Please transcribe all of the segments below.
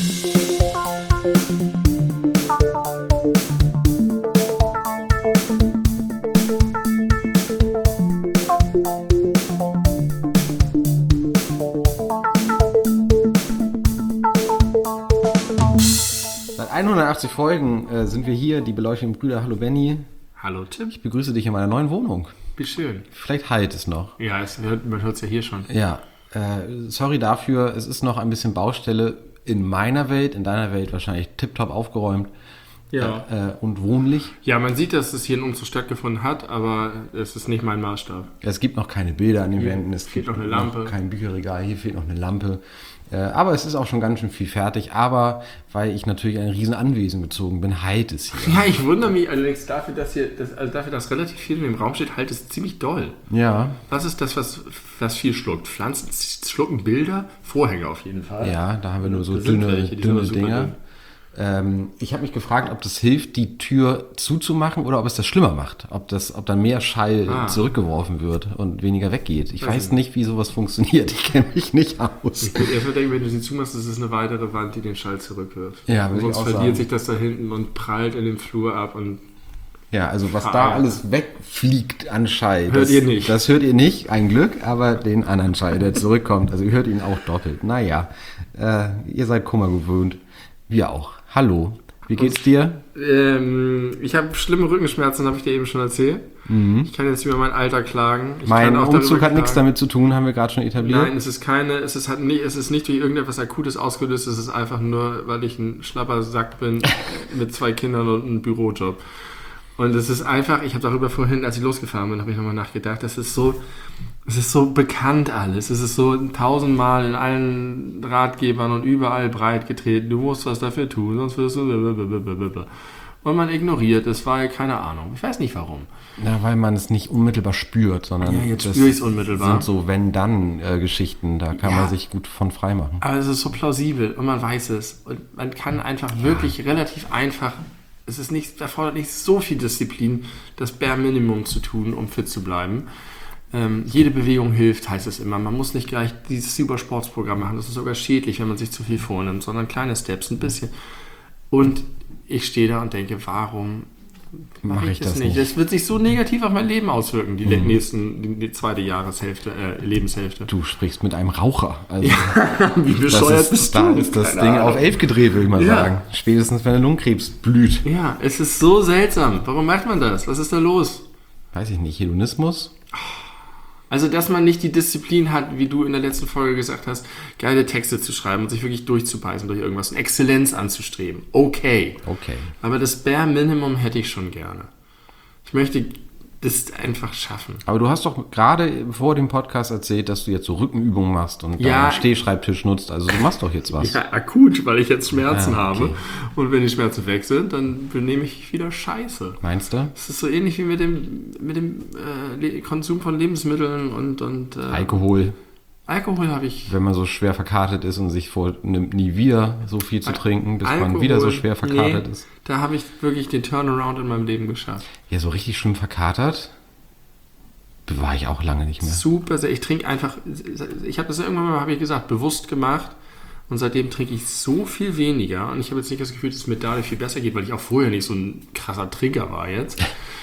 Seit 180 Folgen sind wir hier, die beleuchteten Brüder. Hallo Benny. Hallo Tim. Ich begrüße dich in meiner neuen Wohnung. Wie schön. Vielleicht halt es noch. Ja, man hört es ja hier schon. Ja, sorry dafür, es ist noch ein bisschen Baustelle in meiner Welt, in deiner Welt wahrscheinlich tipptopp aufgeräumt. Ja. Und wohnlich. Ja, man sieht, dass es hier ein Umzug stattgefunden hat, aber es ist nicht mein Maßstab. Es gibt noch keine Bilder an den Hier Wänden, es fehlt gibt noch eine Lampe. noch kein Bücherregal, hier fehlt noch eine Lampe. Aber es ist auch schon ganz schön viel fertig. Aber weil ich natürlich ein riesen Anwesen gezogen bin, halt es hier. Ja, ich wundere mich allerdings dafür, dass relativ viel in dem Raum steht, halt es ziemlich doll. Ja. Was ist das, was viel schluckt? Pflanzen schlucken Bilder? Vorhänge auf jeden Fall. Ja, da haben wir nur so Das sind dünne welche, die sind aber super Dinger. dünn. Ich habe mich gefragt, ob das hilft, die Tür zuzumachen oder ob es das schlimmer macht. Ob dann mehr Schall zurückgeworfen wird und weniger weggeht. Ich weiß nicht, wie sowas funktioniert. Ich kenne mich nicht aus. Ich würde erstmal denken, wenn du sie zumachst, ist es eine weitere Wand, die den Schall zurückwirft. Ja, würde ich sonst auch verliert sagen. sich das da hinten und prallt in dem Flur ab und Ja, also was da alles wegfliegt an Schall. Hört ihr nicht. Das hört ihr nicht, ein Glück, aber den anderen Schall, der zurückkommt. Also ihr hört ihn auch doppelt. Naja, ihr seid Kummer gewöhnt. Wir auch. Hallo, wie geht's dir? Ich habe schlimme Rückenschmerzen, habe ich dir eben schon erzählt. Ich kann jetzt über mein Alter klagen. Mein kann auch Umzug darüber hat nichts klagen. damit zu tun, haben wir gerade schon etabliert. Nein, es ist nicht durch irgendetwas Akutes ausgelöst, es ist einfach nur, weil ich ein schlapper Sack bin mit 2 Kindern und einem Bürojob. Und es ist einfach, ich habe darüber vorhin, als ich losgefahren bin, habe ich nochmal nachgedacht, es ist so bekannt alles. Es ist so 1000-mal in allen Ratgebern und überall breit getreten. Du musst was dafür tun, sonst wirst du blablabla. Und man ignoriert es, weil, keine Ahnung, ich weiß nicht warum. Na, weil man es nicht unmittelbar spürt, sondern Ja, jetzt das spüre ich es unmittelbar. sind so Wenn-Dann-Geschichten, da kann man sich gut von frei machen. Aber es ist so plausibel und man weiß es. Und man kann einfach wirklich relativ einfach, erfordert nicht so viel Disziplin, das Bare Minimum zu tun, um fit zu bleiben. Jede Bewegung hilft, heißt es immer. Man muss nicht gleich dieses Supersportsprogramm machen. Das ist sogar schädlich, wenn man sich zu viel vornimmt, sondern kleine Steps, ein bisschen. Und ich stehe da und denke, warum mache ich das nicht? Das wird sich so negativ auf mein Leben auswirken, die zweite Lebenshälfte. Du sprichst mit einem Raucher. Also Wie bescheuert bist du? Da ist das Ding auf 11 gedreht, würde ich mal sagen. Spätestens, wenn der Lungenkrebs blüht. Ja, es ist so seltsam. Warum macht man das? Was ist da los? Weiß ich nicht, Hedonismus? Also, dass man nicht die Disziplin hat, wie du in der letzten Folge gesagt hast, geile Texte zu schreiben und sich wirklich durchzubeißen durch irgendwas und Exzellenz anzustreben. Okay. Aber das Bare Minimum hätte ich schon gerne. Ich möchte das einfach schaffen. Aber du hast doch gerade vor dem Podcast erzählt, dass du jetzt so Rückenübungen machst und deinen Stehschreibtisch nutzt. Also du machst doch jetzt was. Ja, akut, weil ich jetzt Schmerzen Ah, okay. habe. Und wenn die Schmerzen weg sind, dann benehme ich mich wieder scheiße. Meinst du? Es ist so ähnlich wie mit dem Konsum von Lebensmitteln und Alkohol. Alkohol habe ich. Wenn man so schwer verkartet ist und sich vornimmt, nie wieder so viel zu trinken, bis man wieder so schwer verkartet ist. Da habe ich wirklich den Turnaround in meinem Leben geschafft. Ja, so richtig schlimm verkatert war ich auch lange nicht mehr. Super sehr. Ich trinke einfach, ich habe das irgendwann mal, habe ich gesagt, bewusst gemacht. Und seitdem trinke ich so viel weniger. Und ich habe jetzt nicht das Gefühl, dass es mir dadurch viel besser geht, weil ich auch vorher nicht so ein krasser Trinker war jetzt.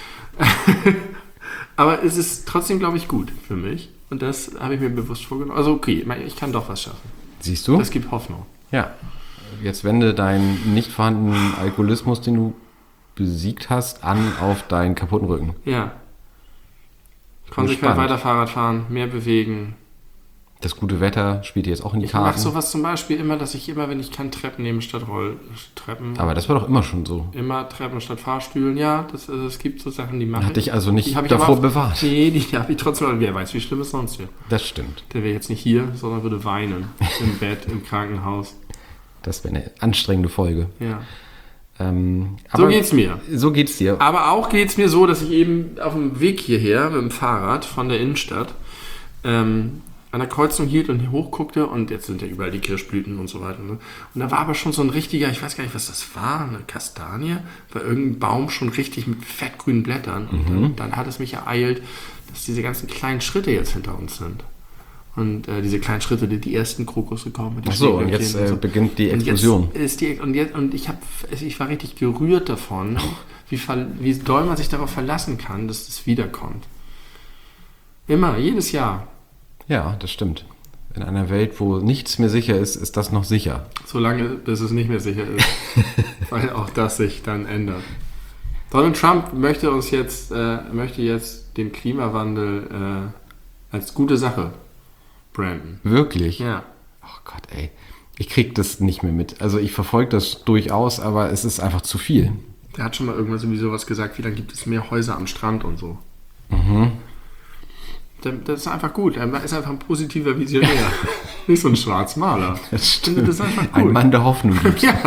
Aber es ist trotzdem, glaube ich, gut für mich. Und das habe ich mir bewusst vorgenommen. Also okay, ich kann doch was schaffen. Siehst du? Das gibt Hoffnung. Ja. Jetzt wende deinen nicht vorhandenen Alkoholismus, den du besiegt hast, an auf deinen kaputten Rücken. Ja. Konsequent weiter Fahrrad fahren, mehr bewegen. Das gute Wetter spielt jetzt auch in die Ich mache Karten. sowas zum Beispiel immer, dass ich immer, wenn ich kann, Treppen nehme statt Rolltreppen. Aber das war doch immer schon so. Immer Treppen statt Fahrstühlen. Ja, es gibt so Sachen, die mache ich. Hat dich also nicht Die habe ich davor aber bewahrt. Nee, die habe ich trotzdem. Wer weiß, wie schlimm es sonst wird. Das stimmt. Der wäre jetzt nicht hier, sondern würde weinen. Im Bett, im Krankenhaus. Das wäre eine anstrengende Folge. Ja. Aber So geht's mir. So geht's dir. Aber auch geht's mir so, dass ich eben auf dem Weg hierher mit dem Fahrrad von der Innenstadt an der Kreuzung hielt und hier hochguckte und jetzt sind ja überall die Kirschblüten und so weiter. Ne? Und da war aber schon so ein richtiger, ich weiß gar nicht, was das war, eine Kastanie, war irgendein Baum schon richtig mit fettgrünen Blättern. Und dann hat es mich ereilt, dass diese ganzen kleinen Schritte jetzt hinter uns sind. Und diese kleinen Schritte, die ersten Krokusse kommen. Ach so, und jetzt beginnt die Explosion. Und ich war richtig gerührt davon, wie doll man sich darauf verlassen kann, dass das wiederkommt. Immer, jedes Jahr. Ja, das stimmt. In einer Welt, wo nichts mehr sicher ist, ist das noch sicher. Solange bis es nicht mehr sicher ist. Weil auch das sich dann ändert. Donald Trump möchte jetzt den Klimawandel als gute Sache branden. Wirklich? Ja. Oh Gott, ey. Ich krieg das nicht mehr mit. Also ich verfolge das durchaus, aber es ist einfach zu viel. Der hat schon mal irgendwas irgendwie sowas gesagt, wie dann gibt es mehr Häuser am Strand und so. Mhm. Das ist einfach gut. Er ist einfach ein positiver Visionär. Nicht so ein Schwarzmaler. Das stimmt. Das ist einfach gut. Ein Mann der Hoffnung gibt. Ja.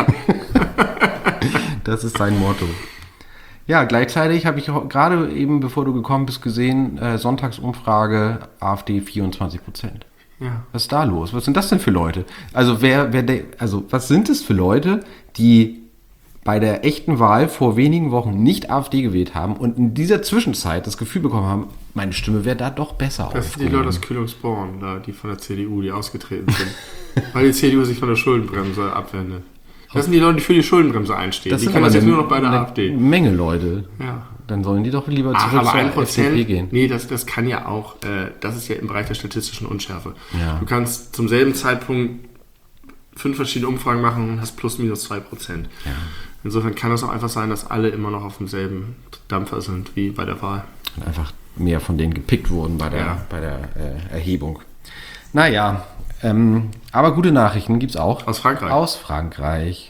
Das ist sein Motto. Ja, gleichzeitig habe ich gerade eben, bevor du gekommen bist, gesehen, Sonntagsumfrage, AfD 24%. Ja. Was ist da los? Was sind das denn für Leute? Also was sind es für Leute, die bei der echten Wahl vor wenigen Wochen nicht AfD gewählt haben und in dieser Zwischenzeit das Gefühl bekommen haben, meine Stimme wäre da doch besser Das sind die Leute aus Kühlungsborn, die von der CDU, die ausgetreten sind. Weil die CDU sich von der Schuldenbremse abwendet. Das sind die Leute, die für die Schuldenbremse einstehen. Das die sind können aber das jetzt nur noch bei der AfD. Eine Menge Leute. Ja. Dann sollen die doch lieber zurück aber zur FDP gehen. Nee, das kann ja auch, das ist ja im Bereich der statistischen Unschärfe. Ja. Du kannst zum selben Zeitpunkt 5 verschiedene Umfragen machen und hast plus minus 2%. Ja. Insofern kann es auch einfach sein, dass alle immer noch auf demselben Dampfer sind wie bei der Wahl. Und einfach mehr von denen gepickt wurden bei der Erhebung. Naja, aber gute Nachrichten gibt es auch. Aus Frankreich. Aus Frankreich.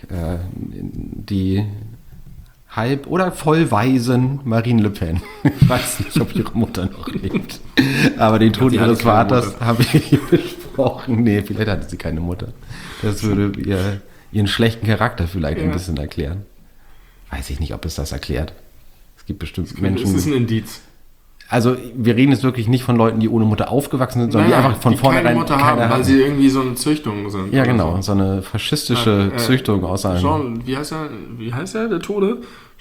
Die halb- oder vollweisen Marine Le Pen. Ich weiß nicht, ob ihre Mutter noch lebt. Aber den Tod ihres Vaters habe ich besprochen. Nee, vielleicht hatte sie keine Mutter. Das würde ihren schlechten Charakter vielleicht ein bisschen erklären. Weiß ich nicht, ob es das erklärt. Es gibt bestimmt Menschen... Es ist ein Indiz. Also wir reden jetzt wirklich nicht von Leuten, die ohne Mutter aufgewachsen sind, sondern die einfach von vornherein keine Mutter haben, weil sie irgendwie so eine Züchtung sind. Ja, genau, so eine faschistische Züchtung aus einem... Wie heißt er, der Tode?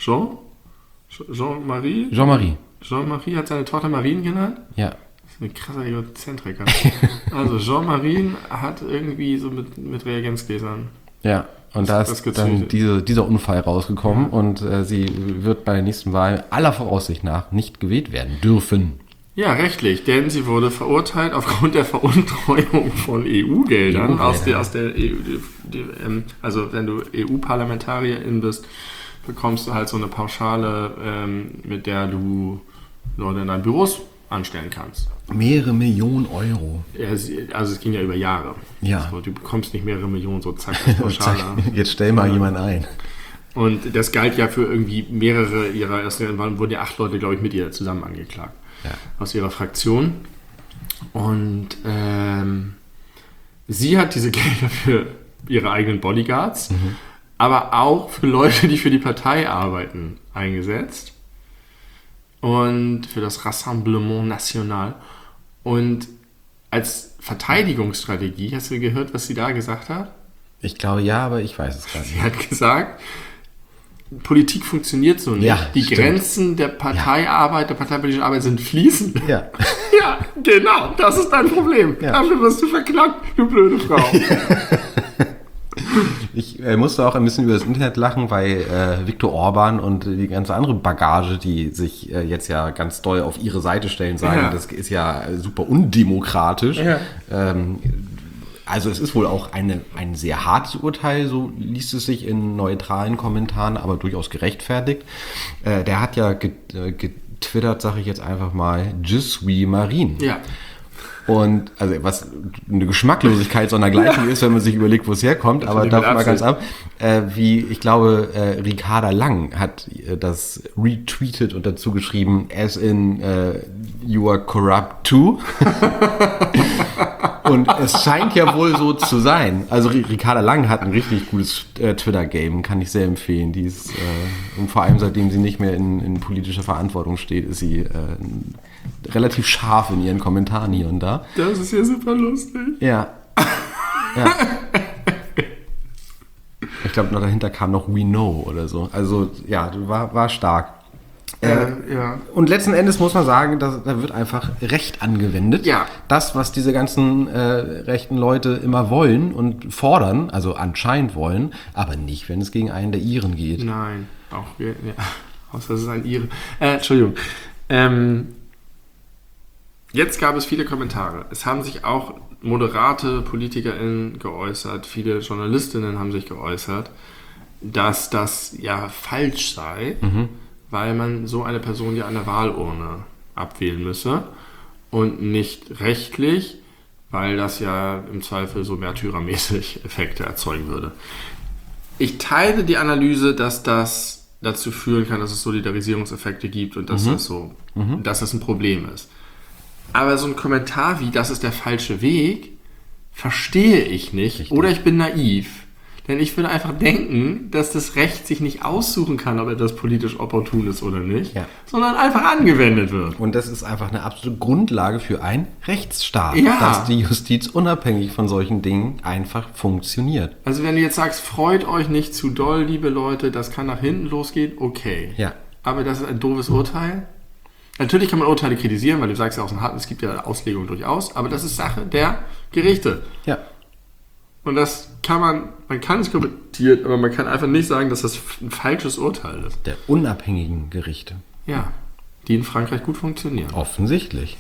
Jean-Marie? Jean-Marie. Jean-Marie hat seine Tochter Marine genannt? Ja. Das ist ein krasser Egozentriker. Also Jean-Marie hat irgendwie so mit Reagenzgläsern. Ja, und da ist dann dieser Unfall rausgekommen und sie wird bei der nächsten Wahl aller Voraussicht nach nicht gewählt werden dürfen. Ja, rechtlich, denn sie wurde verurteilt aufgrund der Veruntreuung von EU-Geldern aus der EU. Also wenn du EU-Parlamentarierin bist, bekommst du halt so eine Pauschale, mit der du Leute in deinen Büros anstellen kannst. Mehrere Millionen Euro. Ja, also es ging ja über Jahre. Ja. Also, du bekommst nicht mehrere Millionen, so zack, Pauschale. Jetzt stell mal jemanden ein. Und das galt ja für irgendwie mehrere ihrer ersten, wurden ja 8 Leute, glaube ich, mit ihr zusammen angeklagt. Ja. Aus ihrer Fraktion. Und sie hat diese Gelder für ihre eigenen Bodyguards, aber auch für Leute, die für die Partei arbeiten, eingesetzt. Und für das Rassemblement National. Und als Verteidigungsstrategie, hast du gehört, was sie da gesagt hat? Ich glaube ja, aber ich weiß es gar nicht. Sie hat gesagt, Politik funktioniert so nicht. Ja, die stimmt. Grenzen der Parteiarbeit, der parteipolitischen Arbeit sind fließend. Ja. Ja, genau, das ist dein Problem. Ja. Dafür wirst du verklagt, du blöde Frau. Ich musste auch ein bisschen über das Internet lachen, weil Viktor Orban und die ganze andere Bagage, die sich jetzt ja ganz doll auf ihre Seite stellen, sagen, das ist ja super undemokratisch. Ja. Also es ist wohl auch ein sehr hartes Urteil, so liest es sich in neutralen Kommentaren, aber durchaus gerechtfertigt. Der hat ja getwittert, sage ich jetzt einfach mal, Je suis Marine. Ja. Und also was eine Geschmacklosigkeit sondergleichen ist, wenn man sich überlegt, wo es herkommt, Das aber mit davon mal ganz Absicht. ab. Ich glaube, Ricarda Lang hat das retweetet und dazu geschrieben, as in you are corrupt too. Und es scheint ja wohl so zu sein. Also Ricarda Lang hat ein richtig gutes Twitter-Game, kann ich sehr empfehlen. Die ist, und vor allem seitdem sie nicht mehr in politischer Verantwortung steht, ist sie relativ scharf in ihren Kommentaren hier und da. Das ist ja super lustig. Ja. Ich glaube, noch dahinter kam noch We Know oder so. Also ja, war stark. Ja. Und letzten Endes muss man sagen, da wird einfach Recht angewendet. Ja. Das, was diese ganzen rechten Leute immer wollen und fordern, also anscheinend wollen, aber nicht, wenn es gegen einen der Iren geht. Nein, auch wir, ja. Außer es ist ein Ire. Entschuldigung. Jetzt gab es viele Kommentare. Es haben sich auch moderate PolitikerInnen geäußert, viele JournalistInnen haben sich geäußert, dass das ja falsch sei, weil man so eine Person ja an der Wahlurne abwählen müsse und nicht rechtlich, weil das ja im Zweifel so märtyrermäßig Effekte erzeugen würde. Ich teile die Analyse, dass das dazu führen kann, dass es Solidarisierungseffekte gibt und dass dass das ein Problem ist. Aber so ein Kommentar wie, das ist der falsche Weg, verstehe ich nicht. Richtig. Oder ich bin naiv. Denn ich würde einfach denken, dass das Recht sich nicht aussuchen kann, ob etwas politisch opportun ist oder nicht, sondern einfach angewendet wird. Und das ist einfach eine absolute Grundlage für einen Rechtsstaat, Ja. dass die Justiz unabhängig von solchen Dingen einfach funktioniert. Also wenn du jetzt sagst, freut euch nicht zu doll, liebe Leute, das kann nach hinten losgehen, okay. Ja. Aber das ist ein doofes Urteil. Natürlich kann man Urteile kritisieren, weil du sagst ja auch, es gibt ja Auslegungen durchaus, aber das ist Sache der Gerichte. Ja. Und das kann man kann es kommentieren, aber man kann einfach nicht sagen, dass das ein falsches Urteil ist. Der unabhängigen Gerichte. Ja, die in Frankreich gut funktionieren. Offensichtlich.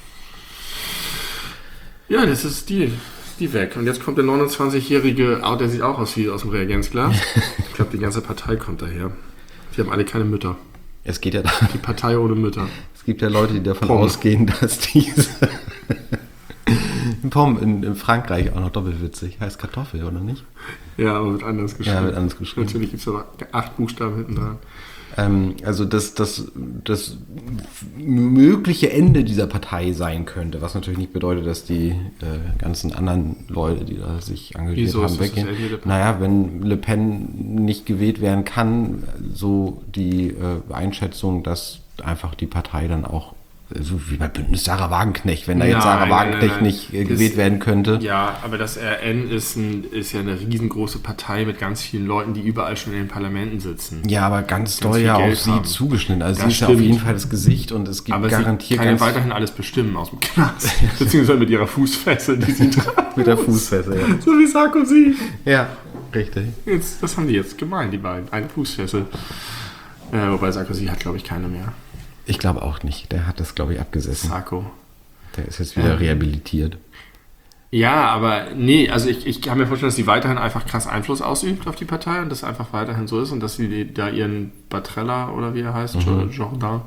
Ja, das ist die weg. Und jetzt kommt der 29-jährige, der sieht auch aus wie aus dem Reagenzglas. Ich glaube, die ganze Partei kommt daher. Die haben alle keine Mütter. Es geht ja Die Partei ohne Mütter. Es gibt ja Leute, die davon Pom. ausgehen, dass diese Pom in Frankreich auch noch doppelwitzig. Heißt Kartoffel, oder nicht? Ja, aber wird anders geschrieben. Ja, wird anders geschrieben. Natürlich gibt es aber 8 Buchstaben hinten dran. Also das mögliche Ende dieser Partei sein könnte, was natürlich nicht bedeutet, dass die ganzen anderen Leute, die da sich engagiert Wieso haben, ist das weggehen. das Ende der Partei? Naja, wenn Le Pen nicht gewählt werden kann, so die Einschätzung, dass einfach die Partei dann auch, so wie bei Bündnis Sarah Wagenknecht, wenn da jetzt Sarah Wagenknecht nicht gewählt werden könnte. Ja, aber das RN ist ja eine riesengroße Partei mit ganz vielen Leuten, die überall schon in den Parlamenten sitzen. Ja, aber ganz doll viel ja Geld auf sie haben. zugeschnitten. Also Das sie ist ja auf stimmt. jeden Fall das Gesicht und es gibt Aber garantiert sie kann ja ganz weiterhin alles bestimmen aus dem Knast. Beziehungsweise mit ihrer Fußfessel, die sie trägt. mit der Fußfessel. Ja. So wie Sarkozy. Ja, richtig. Das haben die jetzt gemeint, die beiden. Eine Fußfessel. Wobei Sarkozy hat, glaube ich, keine mehr. Ich glaube auch nicht. Der hat das, glaube ich, abgesessen. Sarko. Der ist jetzt wieder rehabilitiert. Ja, aber nee, also ich kann mir vorstellen, dass sie weiterhin einfach krass Einfluss ausübt auf die Partei und das einfach weiterhin so ist und dass sie da ihren Batrella oder wie er heißt, Jordan,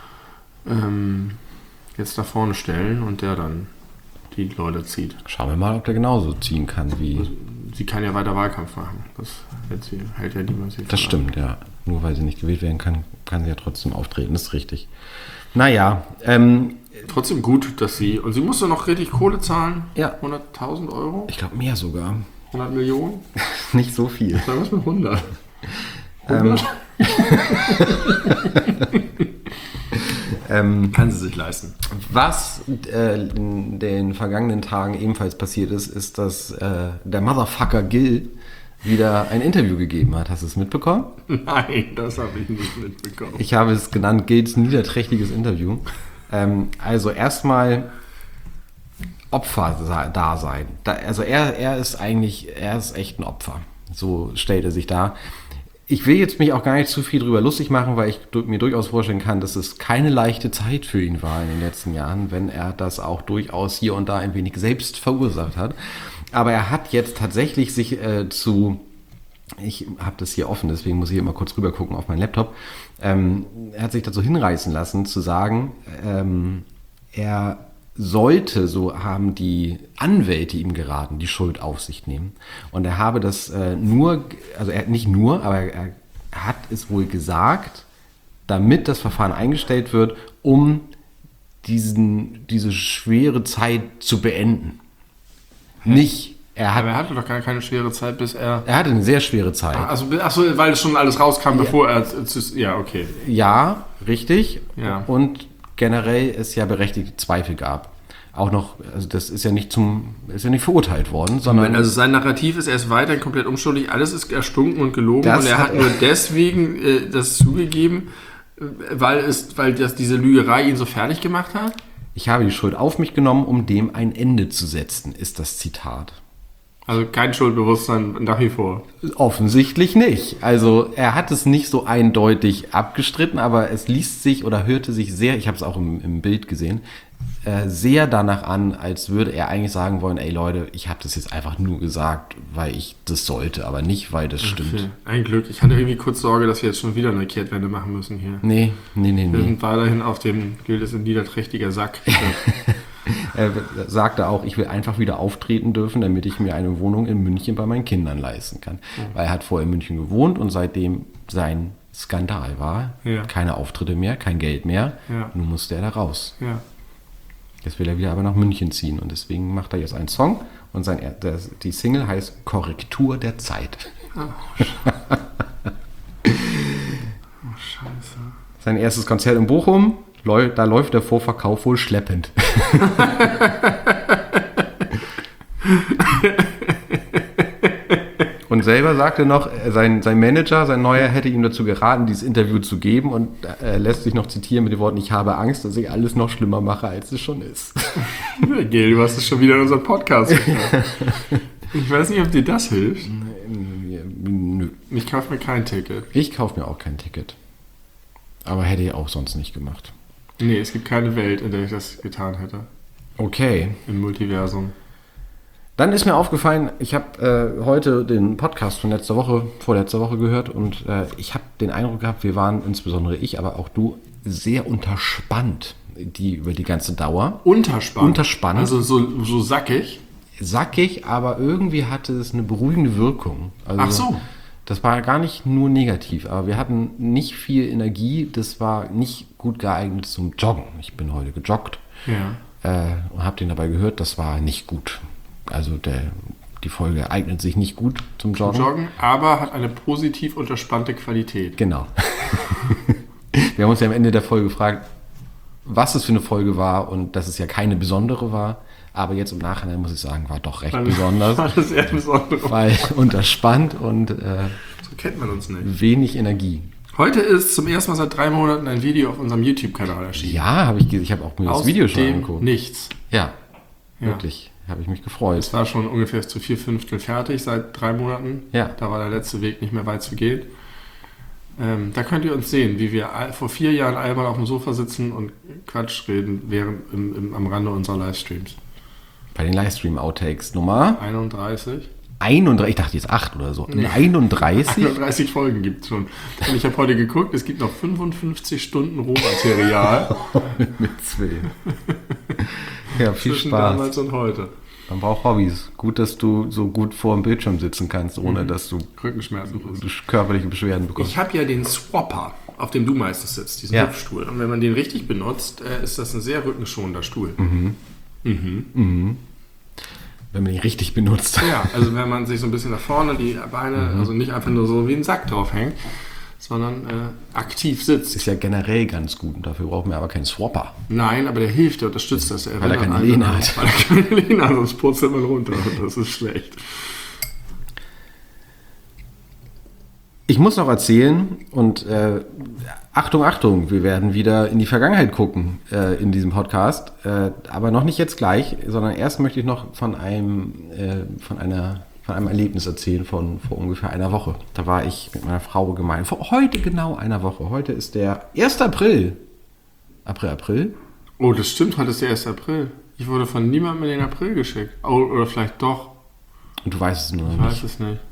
jetzt da vorne stellen und der dann die Leute zieht. Schauen wir mal, ob der genauso ziehen kann wie... Sie kann ja weiter Wahlkampf machen. Das hält ja niemand sie Das von ab. stimmt, ja. Nur weil sie nicht gewählt werden kann, kann sie ja trotzdem auftreten. Das ist richtig. Naja, Trotzdem gut, dass sie... Und sie musste noch richtig Kohle zahlen. Ja. 100.000 Euro? ich glaube mehr sogar. 100 Millionen? Nicht so viel. Sagen wir es mit 100. 100? Kann sie sich leisten. Was in den vergangenen Tagen ebenfalls passiert ist, ist, dass der Motherfucker Gil wieder ein Interview gegeben hat. Hast du es mitbekommen? Nein, das habe ich nicht mitbekommen. Ich habe es genannt, Gils niederträchtiges Interview. Also erstmal Opferdasein. Also er ist echt ein Opfer. So stellt er sich dar. Ich will jetzt mich auch gar nicht zu viel drüber lustig machen, weil ich mir durchaus vorstellen kann, dass es keine leichte Zeit für ihn war in den letzten Jahren, wenn er das auch durchaus hier und da ein wenig selbst verursacht hat. Aber er hat jetzt tatsächlich sich ich habe das hier offen, deswegen muss ich immer kurz rüber gucken auf meinen Laptop. Er hat sich dazu hinreißen lassen, zu sagen, er sollte, so haben die Anwälte ihm geraten, die Schuld auf sich nehmen. Und er habe das aber er hat es wohl gesagt, damit das Verfahren eingestellt wird, um diese schwere Zeit zu beenden. Nicht. Aber er hatte doch gar keine schwere Zeit, bis er... Er hatte eine sehr schwere Zeit. Achso, weil schon alles rauskam, bevor er... Ja, okay. Ja, richtig. Ja. Und generell es ja berechtigte Zweifel gab. Auch noch, also das ist ja nicht verurteilt worden, sondern... Also sein Narrativ ist, er ist weiterhin komplett unschuldig, alles ist erstunken und gelogen Das und er hat hat nur deswegen das zugegeben, Weil diese Lügerei ihn so fertig gemacht hat? Ich habe die Schuld auf mich genommen, um dem ein Ende zu setzen, ist das Zitat. Also kein Schuldbewusstsein nach wie vor. Offensichtlich nicht. Also er hat es nicht so eindeutig abgestritten, aber es liest sich oder hörte sich sehr, ich habe es auch im Bild gesehen, sehr danach an, als würde er eigentlich sagen wollen, ey Leute, ich habe das jetzt einfach nur gesagt, weil ich das sollte, aber nicht, weil das stimmt. Okay. Ein Glück. Ich hatte irgendwie kurz Sorge, dass wir jetzt schon wieder eine Kehrtwende machen müssen hier. Nee. Wir sind weiterhin auf dem, gilt es ein niederträchtiger Sack. Er sagte auch, ich will einfach wieder auftreten dürfen, damit ich mir eine Wohnung in München bei meinen Kindern leisten kann. Weil er hat vorher in München gewohnt und seitdem sein Skandal war, keine Auftritte mehr, kein Geld mehr, nun musste er da raus. Ja. Jetzt will er wieder aber nach München ziehen und deswegen macht er jetzt einen Song und die Single heißt Korrektur der Zeit. Oh, Scheiße. Sein erstes Konzert in Bochum, da läuft der Vorverkauf wohl schleppend. Und selber sagte noch, sein Manager, sein Neuer, hätte ihm dazu geraten, dieses Interview zu geben und er lässt sich noch zitieren mit den Worten, ich habe Angst, dass ich alles noch schlimmer mache, als es schon ist. Gel, du hast es schon wieder in unserem Podcast gehört. Ich weiß nicht, ob dir das hilft. Nö. Ich kaufe mir kein Ticket. Ich kaufe mir auch kein Ticket. Aber hätte ich auch sonst nicht gemacht. Nee, es gibt keine Welt, in der ich das getan hätte. Okay. Im Multiversum. Dann ist mir aufgefallen, ich habe heute den Podcast von vorletzter Woche gehört und ich habe den Eindruck gehabt, wir waren, insbesondere ich, aber auch du, sehr unterspannt über die ganze Dauer. Unterspannt? Also so sackig? Sackig, aber irgendwie hatte es eine beruhigende Wirkung. Also, ach so. Das war gar nicht nur negativ, aber wir hatten nicht viel Energie, das war nicht gut geeignet zum Joggen. Ich bin heute gejoggt und habe den dabei gehört, das war nicht gut. Also die Folge eignet sich nicht gut zum Joggen. Aber hat eine positiv unterspannte Qualität. Genau. Wir haben uns ja am Ende der Folge gefragt, was es für eine Folge war und dass es ja keine besondere war. Aber jetzt im Nachhinein muss ich sagen, war doch recht besonders. War das sehr besonders. Weil unterspannt und so kennt man uns nicht. Wenig Energie. Heute ist zum ersten Mal seit 3 Monaten ein Video auf unserem YouTube-Kanal erschienen. Ja, ich habe auch mir das Video schon angeguckt. Nichts. Ja, wirklich. Habe ich mich gefreut. Es war schon ungefähr zu 4/5 fertig seit 3 Monaten. Ja. Da war der letzte Weg nicht mehr weit zu gehen. Da könnt ihr uns sehen, wie wir vor 4 Jahren einmal auf dem Sofa sitzen und Quatsch reden am Rande unserer Livestreams. Bei den Livestream-Outtakes Nummer 31. 31, ich dachte jetzt 8 oder so. Nee. 31? 31 Folgen gibt es schon. Und ich habe heute geguckt, es gibt noch 55 Stunden Rohmaterial. Mit 12. Ja, viel zwischen Spaß. Damals und heute. Man braucht Hobbys. Gut, dass du so gut vor dem Bildschirm sitzen kannst, ohne dass du Rückenschmerzen körperliche Beschwerden bekommst. Ich habe ja den Swapper, auf dem du meistens sitzt, diesen Hüpfstuhl. Und wenn man den richtig benutzt, ist das ein sehr rückenschonender Stuhl. Wenn man ihn richtig benutzt. Ja, also wenn man sich so ein bisschen nach vorne die Beine, also nicht einfach nur so wie ein Sack draufhängt, sondern aktiv sitzt. Ist ja generell ganz gut und dafür brauchen wir aber keinen Swapper. Nein, aber der hilft, der unterstützt das. Weil er keine Lehne hat. Weil er keine Lehne hat, sonst purzelt man runter und das ist schlecht. Ich muss noch erzählen und Achtung, wir werden wieder in die Vergangenheit gucken in diesem Podcast, aber noch nicht jetzt gleich, sondern erst möchte ich noch von einem Erlebnis erzählen von vor ungefähr einer Woche. Da war ich mit meiner Frau gemeinsam, vor heute genau einer Woche. Heute ist der 1. April. April? Oh, das stimmt, heute ist der 1. April. Ich wurde von niemandem in den April geschickt. Oh, oder vielleicht doch. Und du weißt es nur nicht. Ich weiß es nicht.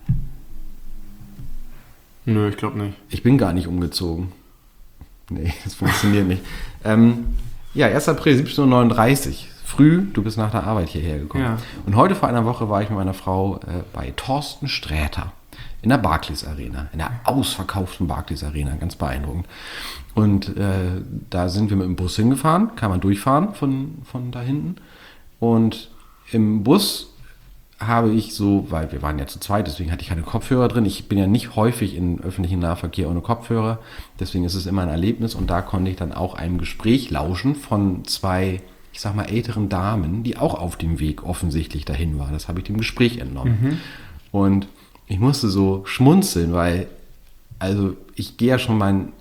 Nö, ich glaube nicht. Ich bin gar nicht umgezogen. Nee, das funktioniert nicht. 1. April, 17:39 Uhr. Früh, du bist nach der Arbeit hierher gekommen. Ja. Und heute vor einer Woche war ich mit meiner Frau bei Thorsten Sträter in der Barclays Arena, in der ausverkauften Barclays Arena, ganz beeindruckend. Und da sind wir mit dem Bus hingefahren, kann man durchfahren von da hinten. Und im Bus habe ich so, weil wir waren ja zu zweit, deswegen hatte ich keine Kopfhörer drin. Ich bin ja nicht häufig im öffentlichen Nahverkehr ohne Kopfhörer, deswegen ist es immer ein Erlebnis. Und da konnte ich dann auch einem Gespräch lauschen von 2, ich sag mal, älteren Damen, die auch auf dem Weg offensichtlich dahin waren. Das habe ich dem Gespräch entnommen. Und ich musste so schmunzeln, weil, also ich gehe ja schon mein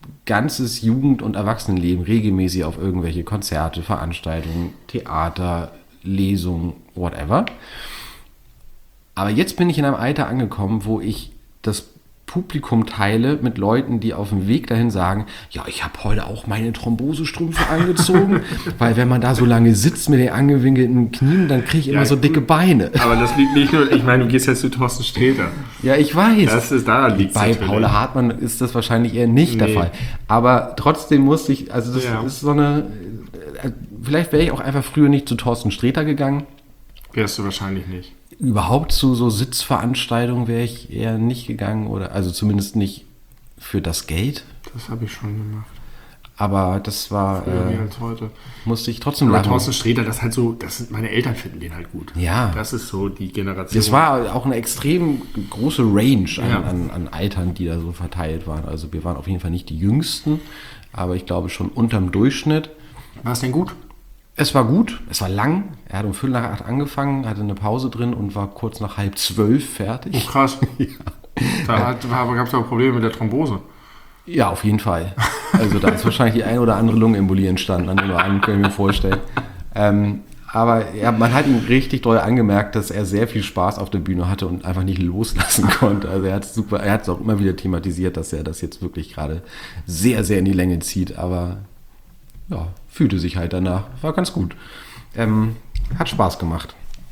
ganzes Jugend- und Erwachsenenleben regelmäßig auf irgendwelche Konzerte, Veranstaltungen, Theater, Lesungen, whatever. Aber jetzt bin ich in einem Alter angekommen, wo ich das Publikum teile mit Leuten, die auf dem Weg dahin sagen, ja, ich habe heute auch meine Thrombosestrümpfe angezogen, weil wenn man da so lange sitzt mit den angewinkelten Knien, dann kriege ich immer so dicke Beine. Aber das liegt nicht nur, ich meine, du gehst jetzt zu Thorsten Sträter. Ja, ich weiß. Daran liegt es Bei natürlich. Paula Hartmann ist das wahrscheinlich eher nicht der Fall. Aber trotzdem musste ich, also das ist so eine, vielleicht wäre ich auch einfach früher nicht zu Thorsten Sträter gegangen. Wärst du wahrscheinlich nicht. Überhaupt zu so Sitzveranstaltungen wäre ich eher nicht gegangen, oder also zumindest nicht für das Geld. Das habe ich schon gemacht. Aber das war, Früher mehr als heute. musste ich trotzdem Aber lachen. Thorsten Sträter, das ist halt so, meine Eltern finden den halt gut. Ja. Das ist so die Generation. Es war auch eine extrem große Range Ja. an Altern, die da so verteilt waren. Also wir waren auf jeden Fall nicht die Jüngsten, aber ich glaube schon unterm Durchschnitt. War es denn gut? Es war gut, es war lang. Er hat um 7:45 angefangen, hatte eine Pause drin und war kurz nach 11:30 fertig. Oh, krass. Da gab es aber Probleme mit der Thrombose. Ja, auf jeden Fall. Also da ist wahrscheinlich die ein oder andere Lungenembolie entstanden, an dem Abend, kann ich mir vorstellen. Aber ja, man hat ihm richtig doll angemerkt, dass er sehr viel Spaß auf der Bühne hatte und einfach nicht loslassen konnte. Also er hat es auch immer wieder thematisiert, dass er das jetzt wirklich gerade sehr, sehr in die Länge zieht. Aber ja, fühlte sich halt danach. War ganz gut. Hat Spaß gemacht.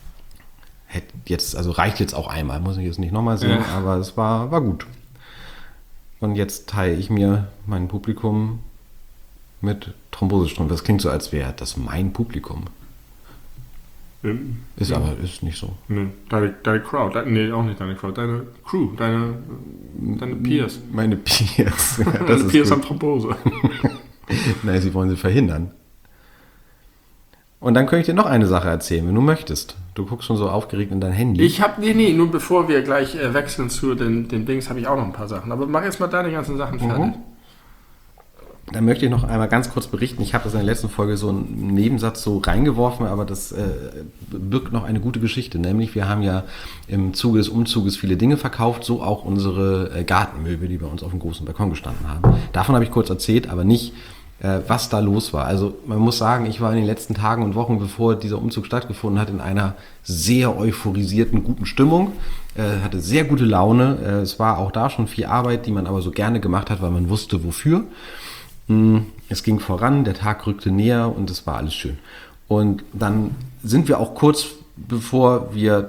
Reicht jetzt auch einmal, muss ich jetzt nicht nochmal sehen, aber es war gut. Und jetzt teile ich mir mein Publikum mit Thrombosestrümpfen. Das klingt so, als wäre das mein Publikum. Aber ist nicht so. Nee, deine Crowd. Auch nicht deine Crowd. Deine Crew. Deine Peers. Meine Peers. Ja, das Deine ist Peers gut. haben Thrombose. Nein, sie wollen sie verhindern. Und dann könnte ich dir noch eine Sache erzählen, wenn du möchtest. Du guckst schon so aufgeregt in dein Handy. Nur bevor wir gleich wechseln zu den Dings, habe ich auch noch ein paar Sachen. Aber mach jetzt mal deine ganzen Sachen fertig. Dann möchte ich noch einmal ganz kurz berichten. Ich habe das in der letzten Folge so einen Nebensatz so reingeworfen, aber das birgt noch eine gute Geschichte. Nämlich, wir haben ja im Zuge des Umzuges viele Dinge verkauft, so auch unsere Gartenmöbel, die bei uns auf dem großen Balkon gestanden haben. Davon habe ich kurz erzählt, aber nicht, was da los war. Also man muss sagen, ich war in den letzten Tagen und Wochen, bevor dieser Umzug stattgefunden hat, in einer sehr euphorisierten, guten Stimmung. Hatte sehr gute Laune. Es war auch da schon viel Arbeit, die man aber so gerne gemacht hat, weil man wusste, wofür. Es ging voran, der Tag rückte näher und es war alles schön. Und dann sind wir auch kurz bevor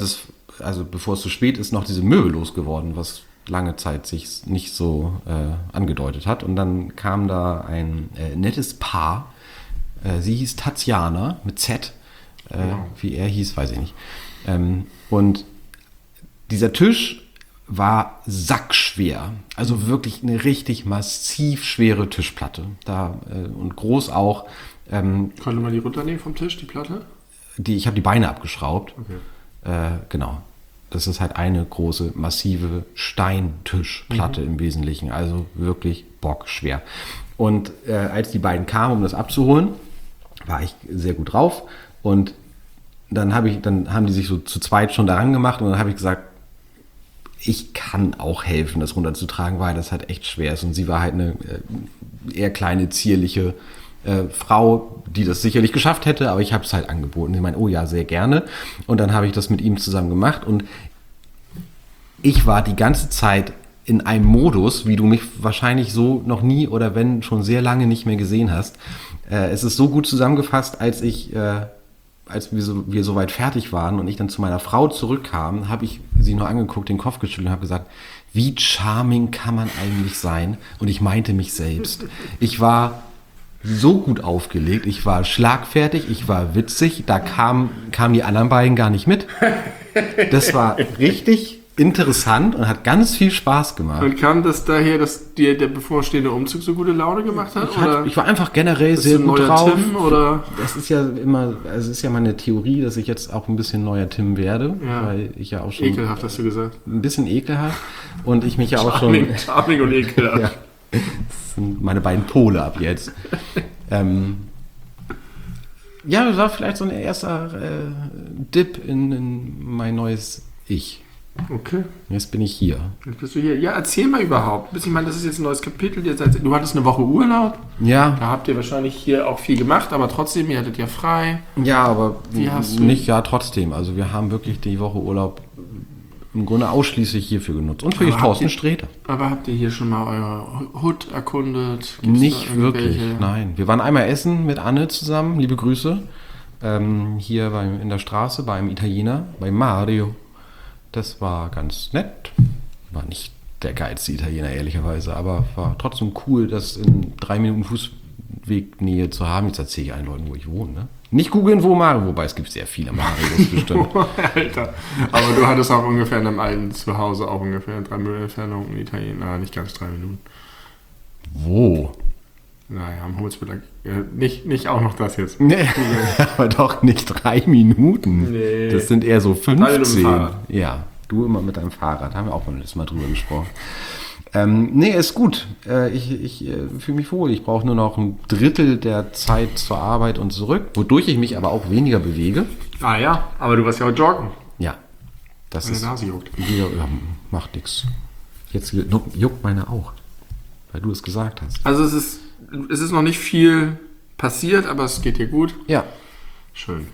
es zu spät ist, noch diese Möbel losgeworden, was lange Zeit sich nicht so angedeutet hat. Und dann kam da ein nettes Paar. Sie hieß Tatjana mit Z. Wie er hieß, weiß ich nicht. Und dieser Tisch war sackschwer. Also wirklich eine richtig massiv schwere Tischplatte. Und groß auch. Konnte man die runternehmen vom Tisch, die Platte? Ich habe die Beine abgeschraubt. Okay. Genau. Das ist halt eine große, massive Steintischplatte im Wesentlichen. Also wirklich bockschwer. Und als die beiden kamen, um das abzuholen, war ich sehr gut drauf. Und dann haben die sich so zu zweit schon daran gemacht. Und dann habe ich gesagt, ich kann auch helfen, das runterzutragen, weil das halt echt schwer ist. Und sie war halt eine eher kleine, zierliche Frau, die das sicherlich geschafft hätte, aber ich habe es halt angeboten. Sie meinte, oh ja, sehr gerne. Und dann habe ich das mit ihm zusammen gemacht und ich war die ganze Zeit in einem Modus, wie du mich wahrscheinlich so noch nie oder wenn schon sehr lange nicht mehr gesehen hast. Es ist so gut zusammengefasst, als wir soweit fertig waren und ich dann zu meiner Frau zurückkam, habe ich sie nur angeguckt, den Kopf geschüttelt und habe gesagt, wie charming kann man eigentlich sein? Und ich meinte mich selbst. Ich war so gut aufgelegt, ich war schlagfertig, ich war witzig, da kamen die anderen beiden gar nicht mit. Das war richtig interessant und hat ganz viel Spaß gemacht. Und kam das daher, dass dir der bevorstehende Umzug so gute Laune gemacht hat? Ich war einfach generell Bist sehr du gut neuer drauf. Tim, oder? Das ist ja immer, also es ist ja meine Theorie, dass ich jetzt auch ein bisschen neuer Tim werde, Ja. weil ich ja auch schon Ekelhaft, hast du gesagt. ein bisschen ekelhaft und ich mich ja auch schon Charming und ekelhaft. ja, das sind meine beiden Pole ab jetzt. Ja, das war vielleicht so ein erster Dip in mein neues Ich. Okay. Jetzt bin ich hier. Jetzt bist du hier. Ja, erzähl mal überhaupt. Ich meine, das ist jetzt ein neues Kapitel. Du hattest eine Woche Urlaub. Ja. Da habt ihr wahrscheinlich hier auch viel gemacht, aber trotzdem, ihr hattet ja frei. Ja, aber Wie hast du- nicht, ja, trotzdem. Also wir haben wirklich die Woche Urlaub im Grunde ausschließlich hierfür genutzt. Und für Aber Thorsten habt ihr- Sträter. Aber habt ihr hier schon mal eure Hut erkundet? Gibt's Nicht da wirklich, irgendwelche- nein. Wir waren einmal essen mit Anne zusammen, liebe Grüße, hier in der Straße bei einem Italiener, bei Mario. Das war ganz nett. War nicht der geilste Italiener, ehrlicherweise, aber war trotzdem cool, das in 3 Minuten Fußwegnähe zu haben. Jetzt erzähle ich allen Leuten, wo ich wohne. Ne? Nicht googeln, wo Mario, wobei es gibt sehr viele Marios bestimmt. Alter. Aber du hattest auch ungefähr in deinem alten Zuhause auch ungefähr 3 Minuten Entfernung in Italien. Na, nicht ganz 3 Minuten. Wo? Naja, am Holzbelag. Nicht auch noch das jetzt. Nee, aber doch nicht 3 Minuten. Nee. Das sind eher so 3 Minuten 15. Fahrrad. Ja, du immer mit deinem Fahrrad. Haben wir auch mal letztes Mal drüber gesprochen. Nee, ist gut. Ich fühle mich wohl. Ich brauche nur noch ein Drittel der Zeit zur Arbeit und zurück, wodurch ich mich aber auch weniger bewege. Ah ja, aber du warst ja auch joggen. Ja, das Meine ist... Nase juckt. Ja, macht nichts. Jetzt juckt meine auch, weil du es gesagt hast. Also es ist noch nicht viel passiert, aber es geht dir gut. Ja, Schön.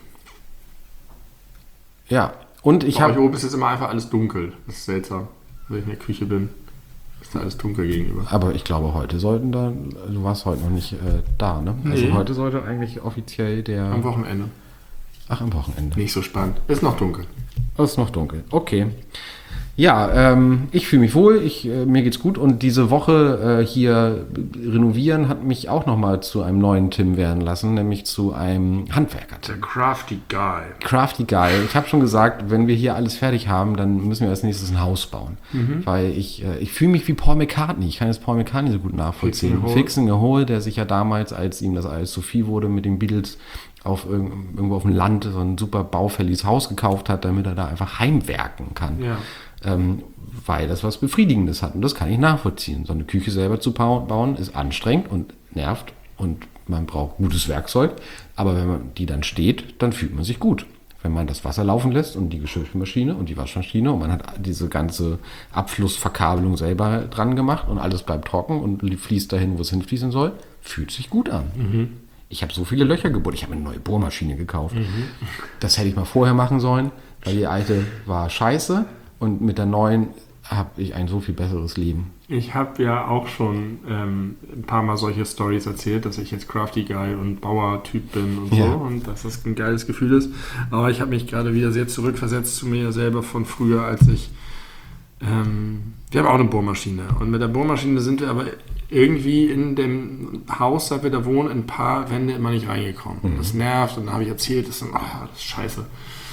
ja. Und ich Bei euch habe... oben ist jetzt immer einfach alles dunkel. Das ist seltsam. Wenn ich in der Küche bin, ist da alles dunkel gegenüber. Aber ich glaube, heute sollten da... Du warst heute noch nicht da, ne? Nee. Also heute sollte eigentlich offiziell der... Am Wochenende. Ach, am Wochenende. Nicht so spannend. Ist noch dunkel. Es ist noch dunkel. Okay. Ja, ich fühle mich wohl, mir geht's gut und diese Woche hier renovieren hat mich auch nochmal zu einem neuen Tim werden lassen, nämlich zu einem Handwerker-Tim. Der Crafty Guy. Crafty Guy. Ich habe schon gesagt, wenn wir hier alles fertig haben, dann müssen wir als nächstes ein Haus bauen. Weil ich fühle mich wie Paul McCartney. Ich kann jetzt Paul McCartney so gut nachvollziehen. Fixing a Hole, der sich ja damals, als ihm das alles zu viel wurde mit den Beatles, irgendwo auf dem Land so ein super baufälliges Haus gekauft hat, damit er da einfach heimwerken kann. Ja. Weil das was Befriedigendes hat. Und das kann ich nachvollziehen. So eine Küche selber zu bauen ist anstrengend und nervt und man braucht gutes Werkzeug. Aber wenn man die dann steht, dann fühlt man sich gut. Wenn man das Wasser laufen lässt und die Geschirrmaschine und die Waschmaschine und man hat diese ganze Abflussverkabelung selber dran gemacht und alles bleibt trocken und fließt dahin, wo es hinfließen soll, fühlt sich gut an. Ich habe so viele Löcher gebohrt. Ich habe eine neue Bohrmaschine gekauft. Das hätte ich mal vorher machen sollen, weil die alte war scheiße. Und mit der neuen habe ich ein so viel besseres Leben. Ich habe ja auch schon ein paar Mal solche Stories erzählt, dass ich jetzt Crafty Guy und Bauer-Typ bin und Ja. so und dass das ein geiles Gefühl ist. Aber ich habe mich gerade wieder sehr zurückversetzt zu mir selber von früher, als ich... wir haben auch eine Bohrmaschine und mit der Bohrmaschine sind wir aber irgendwie in dem Haus, da wir da wohnen, in ein paar Wände immer nicht reingekommen. Und das nervt und dann habe ich erzählt, das ist scheiße.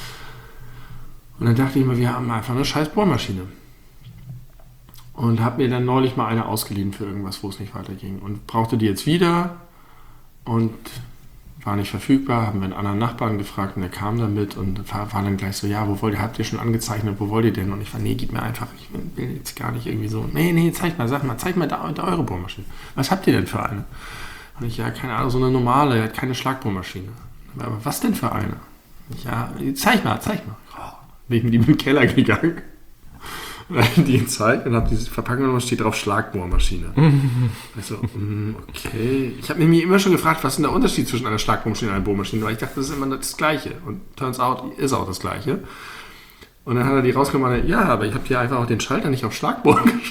Und dann dachte ich mir, wir haben einfach eine scheiß Bohrmaschine. Und habe mir dann neulich mal eine ausgeliehen für irgendwas, wo es nicht weiterging. Und brauchte die jetzt wieder und war nicht verfügbar. Haben wir einen anderen Nachbarn gefragt und der kam damit und war dann gleich so, ja, habt ihr schon angezeichnet, wo wollt ihr denn? Und ich war, nee, gib mir einfach, ich will jetzt gar nicht irgendwie so, nee, zeig mal da eure Bohrmaschine. Was habt ihr denn für eine? Und ich, ja, keine Ahnung, so eine normale, hat keine Schlagbohrmaschine. Aber was denn für eine? Ich, ja, zeig mal. Bin ich mit ihm in den Keller gegangen und habe die gezeigt und habe diese Verpackung und steht drauf Schlagbohrmaschine. Ich so, okay. Ich habe mir immer schon gefragt, was ist denn der Unterschied zwischen einer Schlagbohrmaschine und einer Bohrmaschine, weil ich dachte, das ist immer das Gleiche. Und turns out, ist auch das Gleiche. Und dann hat er die rausgekommen, ja, aber ich habe hier einfach auch den Schalter nicht auf Schlagbohr gestellt.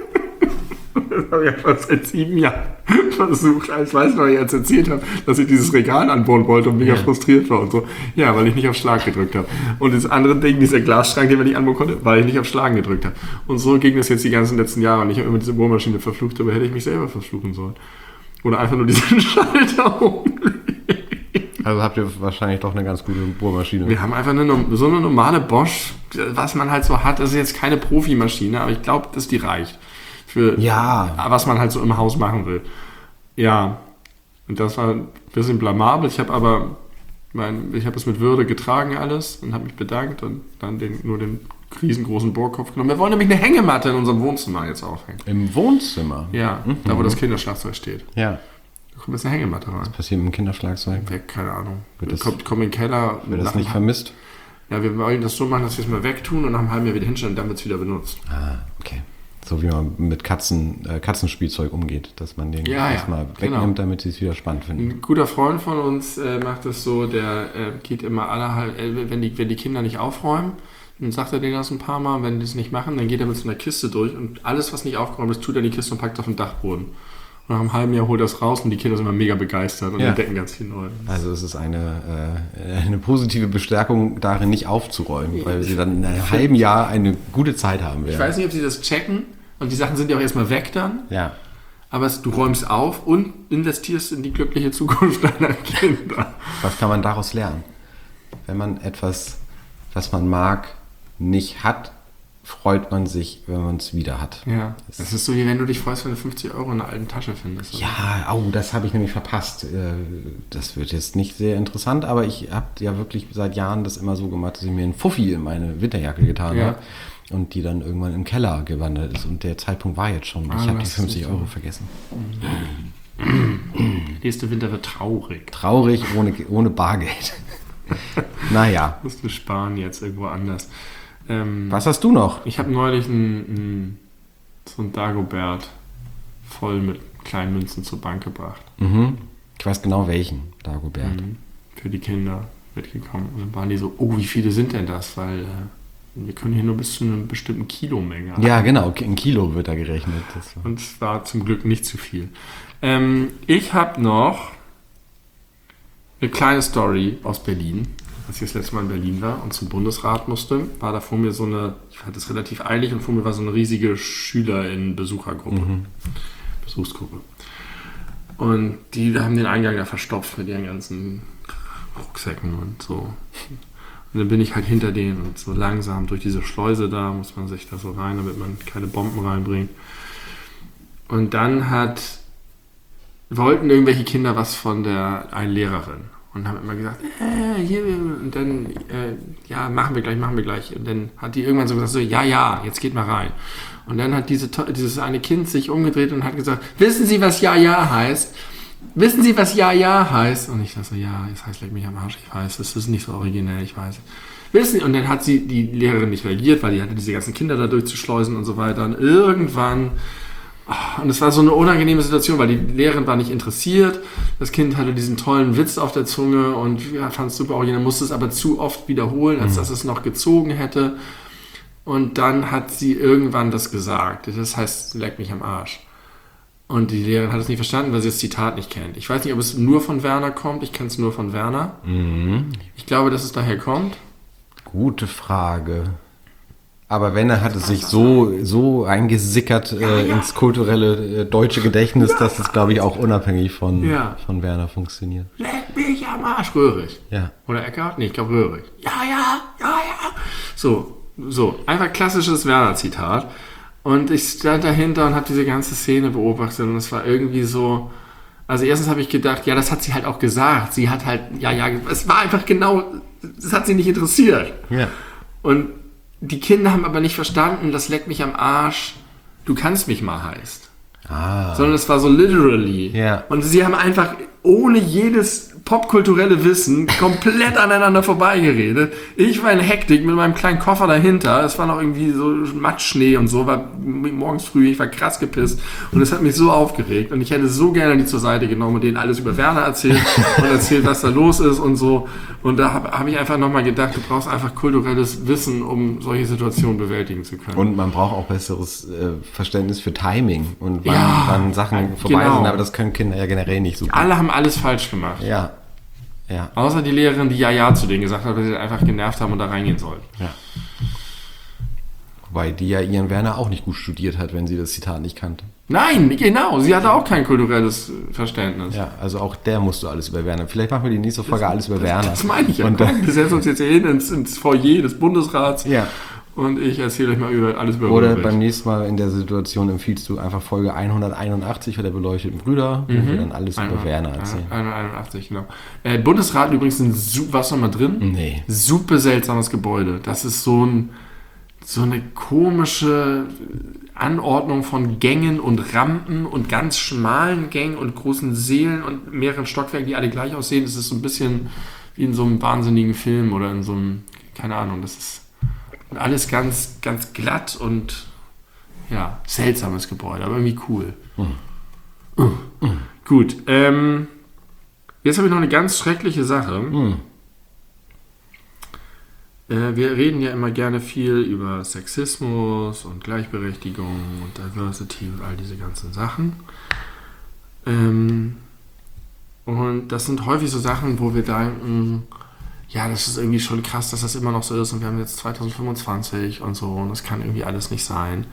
Das habe ich einfach seit 7 Jahren versucht. Ich weiß noch, ich jetzt erzählt habe, dass ich dieses Regal anbauen wollte und mega frustriert war und so. Ja, weil ich nicht auf Schlag gedrückt habe. Und das andere Ding, dieser Glasschrank, den wir nicht anbauen konnte, weil ich nicht auf Schlagen gedrückt habe. Und so ging das jetzt die ganzen letzten Jahre. Und ich habe immer diese Bohrmaschine verflucht, aber hätte ich mich selber verfluchen sollen. Oder einfach nur diesen Schalter umlegen. Also habt ihr wahrscheinlich doch eine ganz gute Bohrmaschine. Wir haben einfach so eine normale Bosch, was man halt so hat. Das ist jetzt keine Profimaschine, aber ich glaube, dass die reicht. Für was man halt so im Haus machen will. Ja, und das war ein bisschen blamabel. Ich habe es mit Würde getragen alles und habe mich bedankt und dann nur den riesengroßen Bohrkopf genommen. Wir wollen nämlich eine Hängematte in unserem Wohnzimmer jetzt aufhängen. Im Wohnzimmer? Ja, da wo das Kinderschlagzeug steht. Ja. Da kommt jetzt eine Hängematte rein. Was passiert mit dem Kinderschlagzeug? Keine Ahnung. Wird das Kommt in den Keller. Wird das nicht vermisst? Ja, wir wollen das so machen, dass wir es mal wegtun und nach einem halben Jahr wieder hinstellen und dann wird es wieder benutzt. Ah, okay. So wie man mit Katzenspielzeug umgeht, dass man den erstmal wegnimmt, damit sie es wieder spannend finden. Ein guter Freund von uns macht das so, der geht immer wenn die Kinder nicht aufräumen, dann sagt er denen das ein paar Mal, wenn die es nicht machen, dann geht er mit so einer Kiste durch und alles, was nicht aufgeräumt ist, tut er in die Kiste und packt auf den Dachboden. Und nach einem halben Jahr holt er es raus und die Kinder sind immer mega begeistert und entdecken ganz viel Neues. Also es ist eine positive Bestärkung darin, nicht aufzuräumen, weil sie dann in einem halben Jahr eine gute Zeit haben werden. Ich weiß nicht, ob sie das checken und die Sachen sind ja auch erstmal weg dann. Ja. Aber du räumst auf und investierst in die glückliche Zukunft deiner Kinder. Was kann man daraus lernen? Wenn man etwas, was man mag, nicht hat, freut man sich, wenn man es wieder hat. Ja, das ist so, wie wenn du dich freust, wenn du 50 Euro in einer alten Tasche findest. Oder? Ja, das habe ich nämlich verpasst. Das wird jetzt nicht sehr interessant, aber ich habe ja wirklich seit Jahren das immer so gemacht, dass ich mir einen Fuffi in meine Winterjacke getan habe und die dann irgendwann im Keller gewandert ist. Und der Zeitpunkt war jetzt schon. Ich habe die 50 Euro vergessen. Nächste Winter wird traurig. Traurig, ohne Bargeld. Naja. Musst du sparen jetzt irgendwo anders. Was hast du noch? Ich habe neulich so ein Dagobert voll mit kleinen Münzen zur Bank gebracht. Mhm. Ich weiß genau welchen Dagobert. Für die Kinder mitgekommen. Und dann waren die so, wie viele sind denn das? Weil wir können hier nur bis zu einer bestimmten Kilomenge. Ja, genau, in Kilo wird da gerechnet. Und es war zum Glück nicht zu viel. Ich habe noch eine kleine Story aus Berlin. Als ich das letzte Mal in Berlin war und zum Bundesrat musste, war da vor mir ich hatte es relativ eilig und vor mir war so eine riesige Schülerinnen-Besuchergruppe, Besuchsgruppe. Und die haben den Eingang da verstopft mit ihren ganzen Rucksäcken und so. Und dann bin ich halt hinter denen und so langsam durch diese Schleuse da, muss man sich da so rein, damit man keine Bomben reinbringt. Und dann wollten irgendwelche Kinder was von einer Lehrerin. Und haben immer gesagt, hier, und dann, machen wir gleich. Und dann hat die irgendwann so gesagt, jetzt geht mal rein. Und dann hat dieses eine Kind sich umgedreht und hat gesagt, wissen Sie, was ja heißt? Wissen Sie, was ja heißt? Und ich dachte so, das heißt, leck mich am Arsch, ich weiß, das ist nicht so originell, ich weiß. Wissen Sie, und dann hat die Lehrerin nicht reagiert, weil die hatte diese ganzen Kinder da durchzuschleusen und so weiter. Und irgendwann... Und es war so eine unangenehme Situation, weil die Lehrerin war nicht interessiert. Das Kind hatte diesen tollen Witz auf der Zunge und fand es super originell, musste es aber zu oft wiederholen, als dass es noch gezogen hätte. Und dann hat sie irgendwann das gesagt. Das heißt, leck mich am Arsch. Und die Lehrerin hat es nicht verstanden, weil sie das Zitat nicht kennt. Ich weiß nicht, ob es nur von Werner kommt. Ich kenne es nur von Werner. Ich glaube, dass es daher kommt. Gute Frage. Aber wenn hat es sich so eingesickert ins kulturelle deutsche Gedächtnis, dass es, glaube ich, auch unabhängig von Werner funktioniert. Leck mich am Arsch, Röhrig. Ja. Oder Eckart? Nee, ich glaube Röhrig. Ja. So, einfach klassisches Werner-Zitat. Und ich stand dahinter und habe diese ganze Szene beobachtet und es war irgendwie so... Also erstens habe ich gedacht, das hat sie halt auch gesagt. Sie hat halt, es war einfach genau... Das hat sie nicht interessiert. Ja. Und die Kinder haben aber nicht verstanden, das leckt mich am Arsch, du kannst mich mal heißt. Sondern es war so literally. Ja. Und sie haben einfach ohne jedes popkulturelle Wissen komplett aneinander vorbeigeredet. Ich war in Hektik mit meinem kleinen Koffer dahinter. Es war noch irgendwie so Matschschnee und so, war morgens früh, ich war krass gepisst. Und es hat mich so aufgeregt. Und ich hätte so gerne die zur Seite genommen und denen alles über Werner erzählt und erzählt, was da los ist und so. Und da hab ich einfach nochmal gedacht, du brauchst einfach kulturelles Wissen, um solche Situationen bewältigen zu können. Und man braucht auch besseres Verständnis für Timing und wann Sachen vorbei sind. Aber das können Kinder ja generell nicht so gut. Alle haben alles falsch gemacht. Ja. Außer die Lehrerin, die ja zu denen gesagt hat, weil sie einfach genervt haben und da reingehen sollten. Ja. Wobei die ja ihren Werner auch nicht gut studiert hat, wenn sie das Zitat nicht kannte. Nein, genau. Sie hatte auch kein kulturelles Verständnis. Ja, also auch der musste alles über Werner. Vielleicht machen wir die nächste Folge alles über Werner. Das meine ich ja. Und wir setzen uns jetzt hier hin ins Foyer des Bundesrats. Ja. Und ich erzähle euch mal alles über Oder beim nächsten Mal in der Situation empfiehlst du einfach Folge 181 für der beleuchteten Brüder, wo wir dann alles über Werner erzählen. 181, genau. Bundesrat übrigens, warst du noch mal drin? Nee. Super seltsames Gebäude. Das ist so eine komische Anordnung von Gängen und Rampen und ganz schmalen Gängen und großen Sälen und mehreren Stockwerken, die alle gleich aussehen. Das ist so ein bisschen wie in so einem wahnsinnigen Film oder in so einem keine Ahnung, das ist alles ganz, ganz glatt und ja, seltsames Gebäude, aber irgendwie cool. Gut, jetzt habe ich noch eine ganz schreckliche Sache. Wir reden ja immer gerne viel über Sexismus und Gleichberechtigung und Diversity und all diese ganzen Sachen. Und das sind häufig so Sachen, wo wir denken, ja, das ist irgendwie schon krass, dass das immer noch so ist und wir haben jetzt 2025 und so und das kann irgendwie alles nicht sein.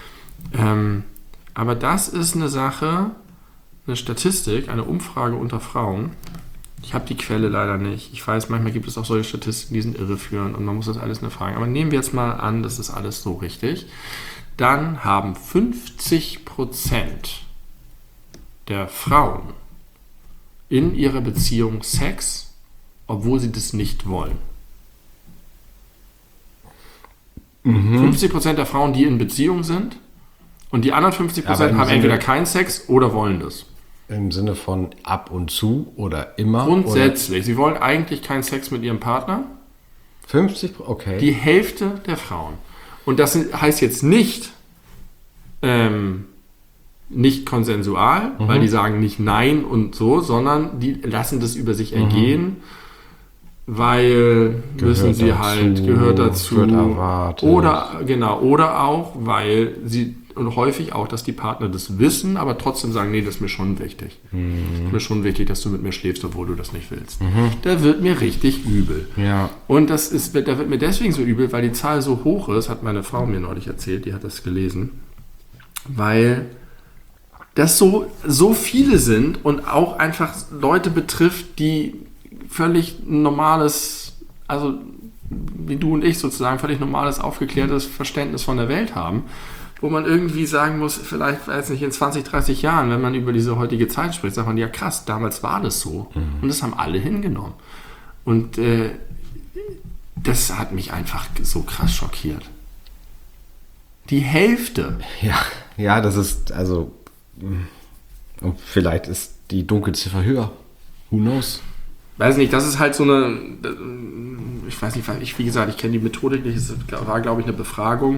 Aber das ist eine Sache, eine Statistik, eine Umfrage unter Frauen. Ich habe die Quelle leider nicht. Ich weiß, manchmal gibt es auch solche Statistiken, die sind irreführend und man muss das alles nur fragen. Aber nehmen wir jetzt mal an, das ist alles so richtig. Dann haben 50% der Frauen in ihrer Beziehung Sex, obwohl sie das nicht wollen. 50% der Frauen, die in Beziehung sind und die anderen 50% haben entweder keinen Sex oder wollen das. Im Sinne von ab und zu oder immer? Grundsätzlich. Oder? Sie wollen eigentlich keinen Sex mit ihrem Partner. 50? Okay. Die Hälfte der Frauen. Und das heißt jetzt nicht konsensual, weil die sagen nicht nein und so, sondern die lassen das über sich ergehen, weil gehört dazu, wird erwartet. Oder auch, weil sie und häufig auch, dass die Partner das wissen, aber trotzdem sagen, nee, das ist mir schon wichtig. Ist mir schon wichtig, dass du mit mir schläfst, obwohl du das nicht willst. Da wird mir richtig übel. Ja. Und da wird mir deswegen so übel, weil die Zahl so hoch ist, hat meine Frau mir neulich erzählt, die hat das gelesen, weil das so viele sind und auch einfach Leute betrifft, die völlig normales, also wie du und ich sozusagen, völlig normales, aufgeklärtes Verständnis von der Welt haben, wo man irgendwie sagen muss, vielleicht, weiß nicht, in 20, 30 Jahren, wenn man über diese heutige Zeit spricht, sagt man, ja krass, damals war das so. Und das haben alle hingenommen. Und das hat mich einfach so krass schockiert. Die Hälfte. Ja, das ist, also, und vielleicht ist die Dunkelziffer höher. Who knows? Weiß nicht, das ist halt so eine, ich weiß nicht, wie gesagt, ich kenne die Methodik nicht, es war, glaube ich, eine Befragung.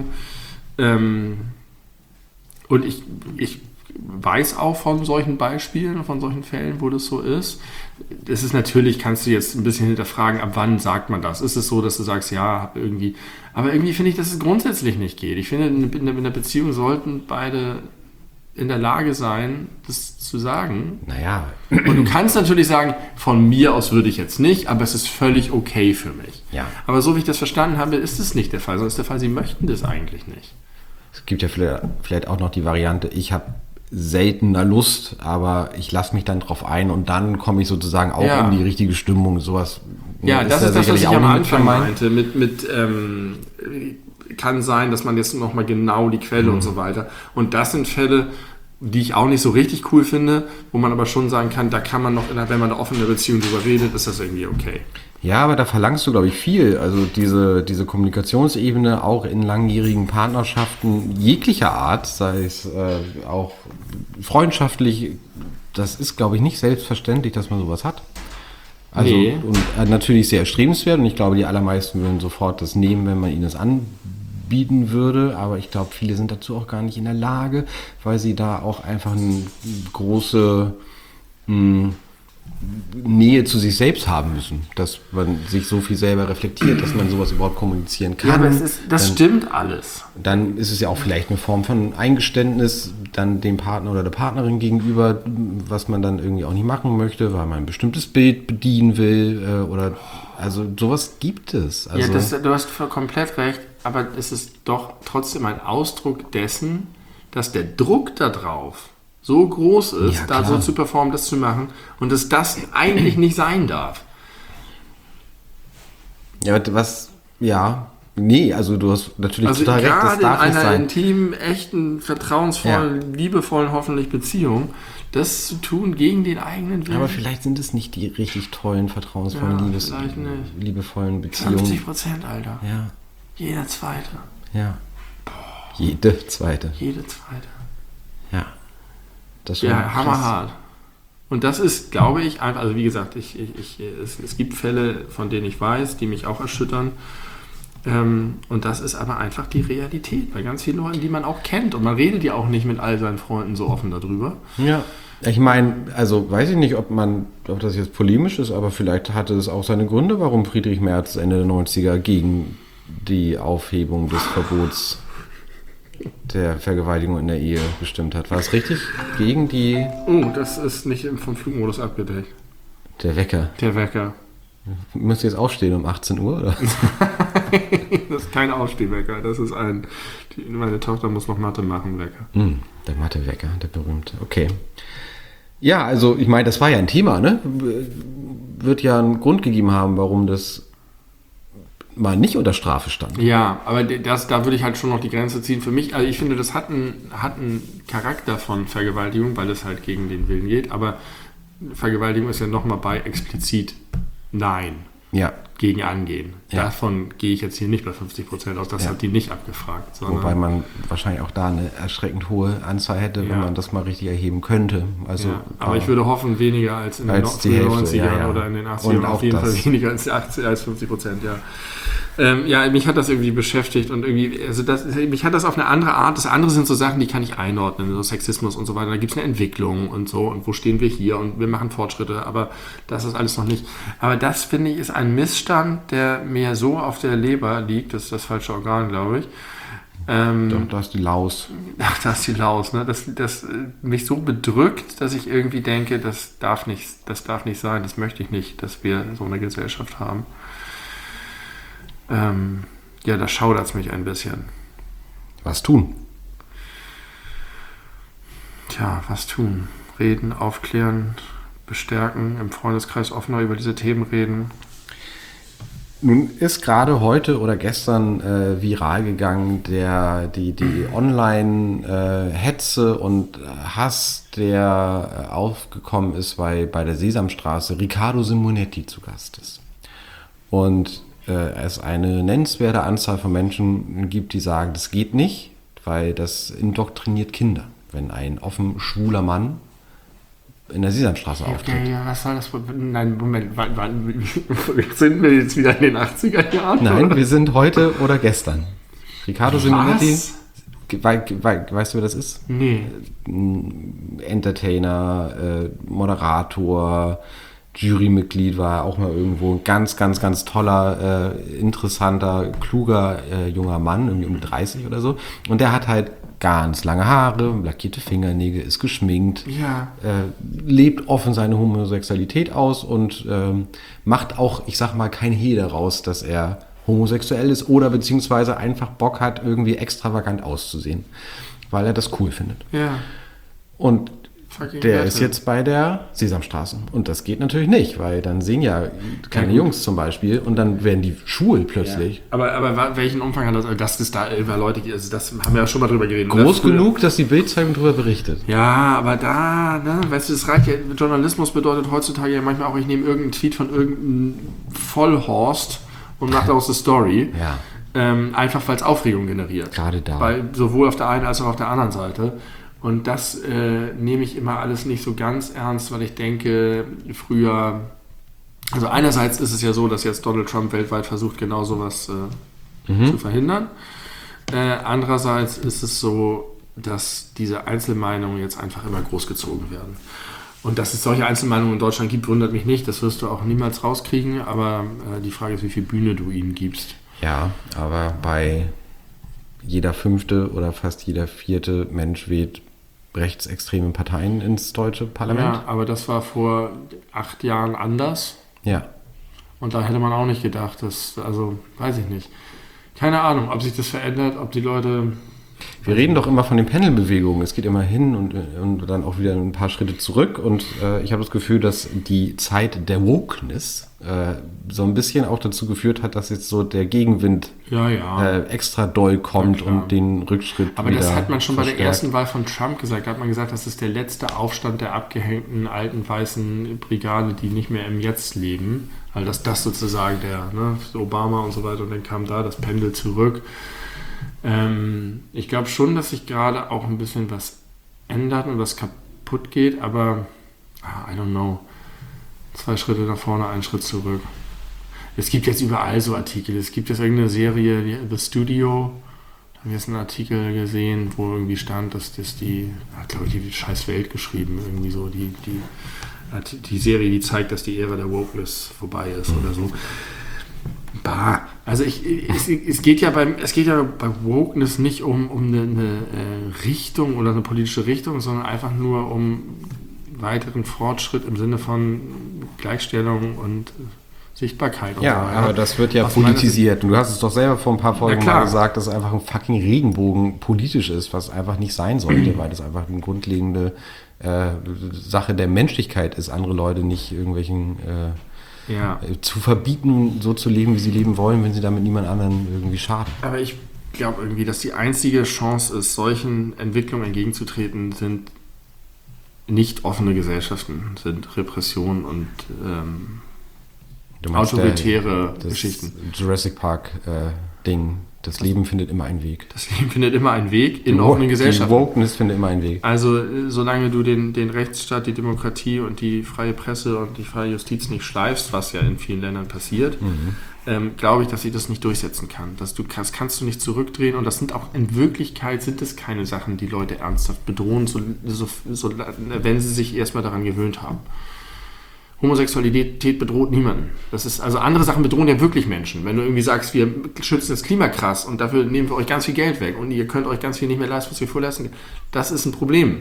Und ich weiß auch von solchen Beispielen, von solchen Fällen, wo das so ist. Das ist natürlich, kannst du jetzt ein bisschen hinterfragen, ab wann sagt man das? Ist es so, dass du sagst, ja, irgendwie. Aber irgendwie finde ich, dass es grundsätzlich nicht geht. Ich finde, in einer Beziehung sollten beide in der Lage sein, das zu sagen. Naja. Und du kannst natürlich sagen, von mir aus würde ich jetzt nicht, aber es ist völlig okay für mich. Ja. Aber so wie ich das verstanden habe, ist es nicht der Fall, sondern ist der Fall, sie möchten das eigentlich nicht. Es gibt ja vielleicht auch noch die Variante, ich habe seltener Lust, aber ich lasse mich dann drauf ein und dann komme ich sozusagen auch in die richtige Stimmung. Sowas. Ja, das ist das, was ich am Anfang meinte. Kann sein, dass man jetzt nochmal genau die Quelle und so weiter. Und das sind Fälle, die ich auch nicht so richtig cool finde, wo man aber schon sagen kann, da kann man noch, wenn man da offen in der Beziehung drüber redet, ist das irgendwie okay. Ja, aber da verlangst du, glaube ich, viel. Also diese Kommunikationsebene auch in langjährigen Partnerschaften jeglicher Art, sei es auch freundschaftlich, das ist, glaube ich, nicht selbstverständlich, dass man sowas hat. Also und natürlich sehr erstrebenswert und ich glaube, die allermeisten würden sofort das nehmen, wenn man ihnen das anbieten würde, aber ich glaube, viele sind dazu auch gar nicht in der Lage, weil sie da auch einfach eine große Nähe zu sich selbst haben müssen, dass man sich so viel selber reflektiert, dass man sowas überhaupt kommunizieren kann. Ja, aber das stimmt alles. Dann ist es ja auch vielleicht eine Form von Eingeständnis dann dem Partner oder der Partnerin gegenüber, was man dann irgendwie auch nicht machen möchte, weil man ein bestimmtes Bild bedienen will oder also sowas gibt es. Also, ja, du hast komplett recht, aber es ist doch trotzdem ein Ausdruck dessen, dass der Druck da drauf so groß ist, da so zu performen, das zu machen und dass das eigentlich nicht sein darf. Ja, also du hast natürlich total recht, das darf nicht sein. Gerade in einer intimen, echten, vertrauensvollen, liebevollen hoffentlich Beziehung, das zu tun gegen den eigenen Willen. Aber vielleicht sind es nicht die richtig tollen, vertrauensvollen, liebevollen Beziehungen. 50%, Alter. Ja. Jeder Zweite. Ja. Jede Zweite. Ja. Das ja, hammerhart. Und das ist, glaube ich, einfach, also wie gesagt, es gibt Fälle, von denen ich weiß, die mich auch erschüttern. Und das ist aber einfach die Realität bei ganz vielen Leuten, die man auch kennt. Und man redet ja auch nicht mit all seinen Freunden so offen darüber. Ja. Ich meine, also weiß ich nicht, ob das jetzt polemisch ist, aber vielleicht hatte es auch seine Gründe, warum Friedrich Merz Ende der 90er gegen die Aufhebung des Verbots der Vergewaltigung in der Ehe gestimmt hat. War es richtig? Gegen die... Oh, das ist nicht vom Flugmodus abgedeckt. Der Wecker. Der Wecker. Müsst ihr jetzt aufstehen um 18 Uhr, oder? Das ist kein Aufstehwecker, das ist meine Tochter muss noch Mathe machen, Wecker. Der Mathe-Wecker, der berühmte. Okay. Ja, also ich meine, das war ja ein Thema, ne? Wird ja einen Grund gegeben haben, warum das mal nicht unter Strafe stand. Ja, aber da würde ich halt schon noch die Grenze ziehen. Für mich, also ich finde, das hat einen Charakter von Vergewaltigung, weil es halt gegen den Willen geht, aber Vergewaltigung ist ja nochmal bei explizit Nein. Ja. Gegen angehen. Ja. Davon gehe ich jetzt hier nicht bei 50% aus. Das hat die nicht abgefragt. Wobei man wahrscheinlich auch da eine erschreckend hohe Anzahl hätte, wenn man das mal richtig erheben könnte. Also, aber ich würde hoffen, weniger als in den 90ern oder in den 80ern. Und auf jeden Fall weniger als 50%, ja. Mich hat das irgendwie beschäftigt und irgendwie, mich hat das auf eine andere Art. Das andere sind so Sachen, die kann ich einordnen, so Sexismus und so weiter. Da gibt es eine Entwicklung und so und wo stehen wir hier und wir machen Fortschritte, aber das ist alles noch nicht. Aber das, finde ich, ist ein Missstand, der mir so auf der Leber liegt. Das ist das falsche Organ, glaube ich. Doch, da ist die Laus. Ach, da ist die Laus, ne? Das mich so bedrückt, dass ich irgendwie denke, das darf nicht sein, das möchte ich nicht, dass wir so eine Gesellschaft haben. Da schaudert es mich ein bisschen. Was tun? Tja, was tun? Reden, aufklären, bestärken, im Freundeskreis offener über diese Themen reden. Nun ist gerade heute oder gestern viral gegangen, die Online-Hetze und Hass, der aufgekommen ist, weil bei der Sesamstraße Riccardo Simonetti zu Gast ist. Und es eine nennenswerte Anzahl von Menschen gibt, die sagen, das geht nicht, weil das indoktriniert Kinder, wenn ein offen schwuler Mann in der Sesamstraße auftritt. Ja, was soll das? Nein, Moment, sind wir jetzt wieder in den 80er Jahren? Nein, oder? wir sind heute oder gestern. Riccardo Simonetti, weißt du, wer das ist? Nee. Entertainer, Moderator, Jurymitglied, war auch mal irgendwo ein ganz, ganz, ganz toller, interessanter, kluger junger Mann, irgendwie um 30 oder so. Und der hat halt ganz lange Haare, lackierte Fingernägel, ist geschminkt, lebt offen seine Homosexualität aus und macht auch, ich sag mal, kein Hehl daraus, dass er homosexuell ist oder beziehungsweise einfach Bock hat, irgendwie extravagant auszusehen, weil er das cool findet. Ja. Und der ist jetzt bei der Sesamstraße. Und das geht natürlich nicht, weil dann sehen ja keine Jungs zum Beispiel und dann werden die schwul plötzlich. Ja. Aber welchen Umfang hat das? Das ist da über Leute, also das haben wir ja schon mal drüber geredet. Groß genug, dass die Bild-Zeitung drüber berichtet. Ja, aber da, ne, weißt du, das reicht ja, Journalismus bedeutet heutzutage ja manchmal auch, ich nehme irgendeinen Tweet von irgendeinem Vollhorst und mache daraus eine Story. Ja. Einfach weil es Aufregung generiert. Gerade da. Sowohl auf der einen als auch auf der anderen Seite. Und das nehme ich immer alles nicht so ganz ernst, weil ich denke, früher, also einerseits ist es ja so, dass jetzt Donald Trump weltweit versucht, genau sowas zu verhindern. Andererseits ist es so, dass diese Einzelmeinungen jetzt einfach immer großgezogen werden. Und dass es solche Einzelmeinungen in Deutschland gibt, wundert mich nicht. Das wirst du auch niemals rauskriegen. Aber die Frage ist, wie viel Bühne du ihnen gibst. Ja, aber bei jeder 5. oder fast jeder 4. Mensch wählt rechtsextreme Parteien ins deutsche Parlament. Ja, aber das war vor 8 Jahren anders. Ja. Und da hätte man auch nicht gedacht, also weiß ich nicht. Keine Ahnung, ob sich das verändert, ob die Leute... Wir reden doch immer von den Pendelbewegungen. Es geht immer hin und dann auch wieder ein paar Schritte zurück. Und ich habe das Gefühl, dass die Zeit der Wokeness so ein bisschen auch dazu geführt hat, dass jetzt so der Gegenwind extra doll kommt und den Rückschritt aber das hat man schon verstärkt. Bei der ersten Wahl von Trump gesagt. Da hat man gesagt, das ist der letzte Aufstand der abgehängten alten weißen Brigade, die nicht mehr im Jetzt leben. Weil das sozusagen Obama und so weiter. Und dann kam da das Pendel zurück. Ich glaube schon, dass sich gerade auch ein bisschen was ändert und was kaputt geht, aber I don't know. 2 Schritte nach vorne, 1 Schritt zurück. Es gibt jetzt überall so Artikel. Es gibt jetzt irgendeine Serie, The Studio. Da habe ich jetzt einen Artikel gesehen, wo irgendwie stand, dass das hat glaube ich die scheiß Welt geschrieben, irgendwie so die Serie, die zeigt, dass die Ära der Wokeness vorbei ist oder so. Bah. Also es geht ja bei Wokeness nicht um eine Richtung oder eine politische Richtung, sondern einfach nur um weiteren Fortschritt im Sinne von Gleichstellung und Sichtbarkeit. Und ja, so weiter. Aber das wird ja politisiert. Und du hast es doch selber vor ein paar Folgen mal gesagt, dass einfach ein fucking Regenbogen politisch ist, was einfach nicht sein sollte, weil das einfach eine grundlegende Sache der Menschlichkeit ist, andere Leute nicht irgendwelchen zu verbieten, so zu leben, wie sie leben wollen, wenn sie damit niemand anderen irgendwie schaden. Aber ich glaube irgendwie, dass die einzige Chance ist, solchen Entwicklungen entgegenzutreten, sind nicht offene Gesellschaften, sind Repression und autoritäre Geschichten. Jurassic Park Ding. Das Leben findet immer einen Weg. Das Leben findet immer einen Weg in offenen Gesellschaften. Die Wokeness findet immer einen Weg. Also solange du den Rechtsstaat, die Demokratie und die freie Presse und die freie Justiz nicht schleifst, was ja in vielen Ländern passiert, glaube ich, dass sie das nicht durchsetzen kann. Das kannst du nicht zurückdrehen und das sind auch in Wirklichkeit sind es keine Sachen, die Leute ernsthaft bedrohen, wenn sie sich erstmal daran gewöhnt haben. Homosexualität bedroht niemanden. Also andere Sachen bedrohen ja wirklich Menschen. Wenn du irgendwie sagst, wir schützen das Klima krass und dafür nehmen wir euch ganz viel Geld weg und ihr könnt euch ganz viel nicht mehr leisten, was wir vorleisten, das ist ein Problem.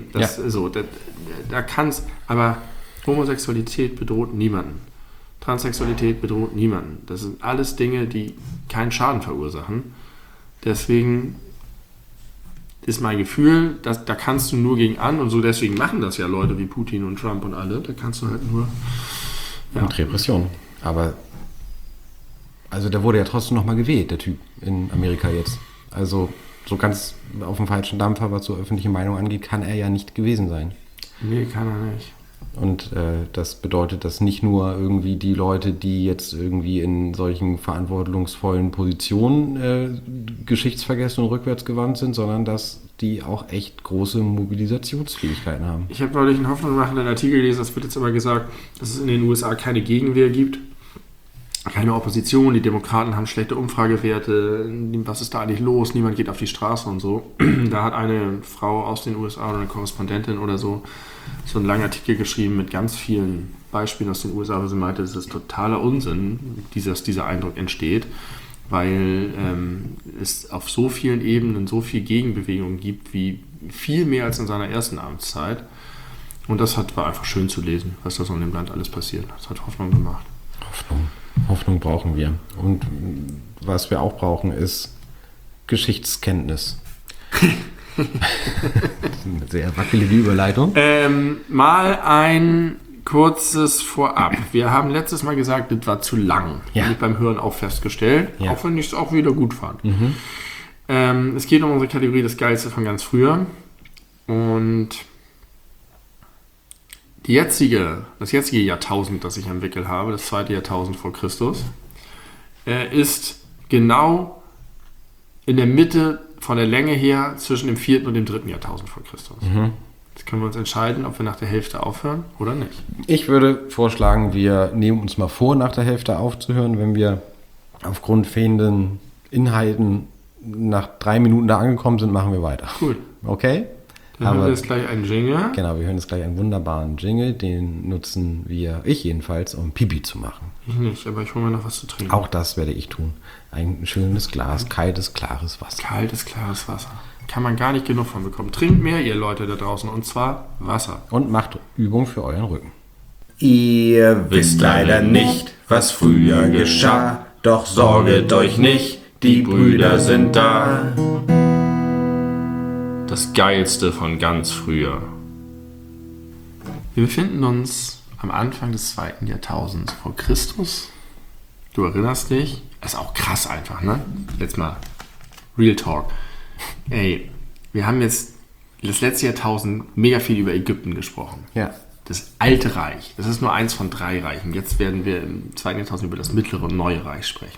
Aber Homosexualität bedroht niemanden. Transsexualität bedroht niemanden. Das sind alles Dinge, die keinen Schaden verursachen. Deswegen ist mein Gefühl, da kannst du nur gegen an und so deswegen machen das ja Leute wie Putin und Trump und alle, da kannst du halt nur... Ja. Und Repression. Aber also der wurde ja trotzdem nochmal gewählt, der Typ in Amerika jetzt. Also so ganz auf dem falschen Dampfer, was so öffentliche Meinung angeht, kann er ja nicht gewesen sein. Nee, kann er nicht. Und das bedeutet, dass nicht nur irgendwie die Leute, die jetzt irgendwie in solchen verantwortungsvollen Positionen geschichtsvergessen und rückwärtsgewandt sind, sondern dass die auch echt große Mobilisationsfähigkeiten haben. Ich habe neulich einen hoffnungsmachenden Artikel gelesen, das wird jetzt immer gesagt, dass es in den USA keine Gegenwehr gibt, keine Opposition, die Demokraten haben schlechte Umfragewerte, was ist da eigentlich los, niemand geht auf die Straße und so. Da hat eine Frau aus den USA oder eine Korrespondentin oder so einen langen Artikel geschrieben mit ganz vielen Beispielen aus den USA, wo sie meinte, es ist totaler Unsinn, dass dieser Eindruck entsteht, weil es auf so vielen Ebenen so viel Gegenbewegung gibt, wie viel mehr als in seiner ersten Amtszeit. Und das war einfach schön zu lesen, was da so in dem Land alles passiert. Das hat Hoffnung gemacht. Hoffnung brauchen wir. Und was wir auch brauchen, ist Geschichtskenntnis. Eine sehr wackelige Überleitung. Mal ein kurzes Vorab. Wir haben letztes Mal gesagt, das war zu lang. Ja. Habe ich beim Hören auch festgestellt, auch wenn ich es auch wieder gut fand. Es geht um unsere Kategorie das Geilste von ganz früher. Und das jetzige Jahrtausend, das ich am Wickel habe, das 2. Jahrtausend vor Christus, ist genau in der Mitte von der Länge her zwischen dem 4. und dem 3. Jahrtausend vor Christus. Jetzt können wir uns entscheiden, ob wir nach der Hälfte aufhören oder nicht. Ich würde vorschlagen, wir nehmen uns mal vor, nach der Hälfte aufzuhören, wenn wir aufgrund fehlenden Inhalten nach 3 Minuten da angekommen sind, machen wir weiter. Cool. Okay? Dann hören wir jetzt gleich einen Jingle. Genau, wir hören jetzt gleich einen wunderbaren Jingle. Den nutzen ich jedenfalls, um Pipi zu machen. Ich nicht, aber ich hole mir noch was zu trinken. Auch das werde ich tun. Ein schönes Glas, kaltes, klares Wasser. Kaltes, klares Wasser. Kann man gar nicht genug von bekommen. Trinkt mehr, ihr Leute da draußen, und zwar Wasser. Und macht Übung für euren Rücken. Ihr wisst leider nicht, was früher geschah. Doch sorget euch nicht, die Brüder sind da. Das Geilste von ganz früher. Wir befinden uns am Anfang des 2. Jahrtausends vor Christus. Du erinnerst dich? Ist auch krass einfach, ne? Jetzt mal Real Talk. Ey, wir haben jetzt das letzte Jahrtausend mega viel über Ägypten gesprochen. Ja. Das alte Reich. Das ist nur eins von 3 Reichen. Jetzt werden wir im 2. Jahrtausend über das mittlere und neue Reich sprechen.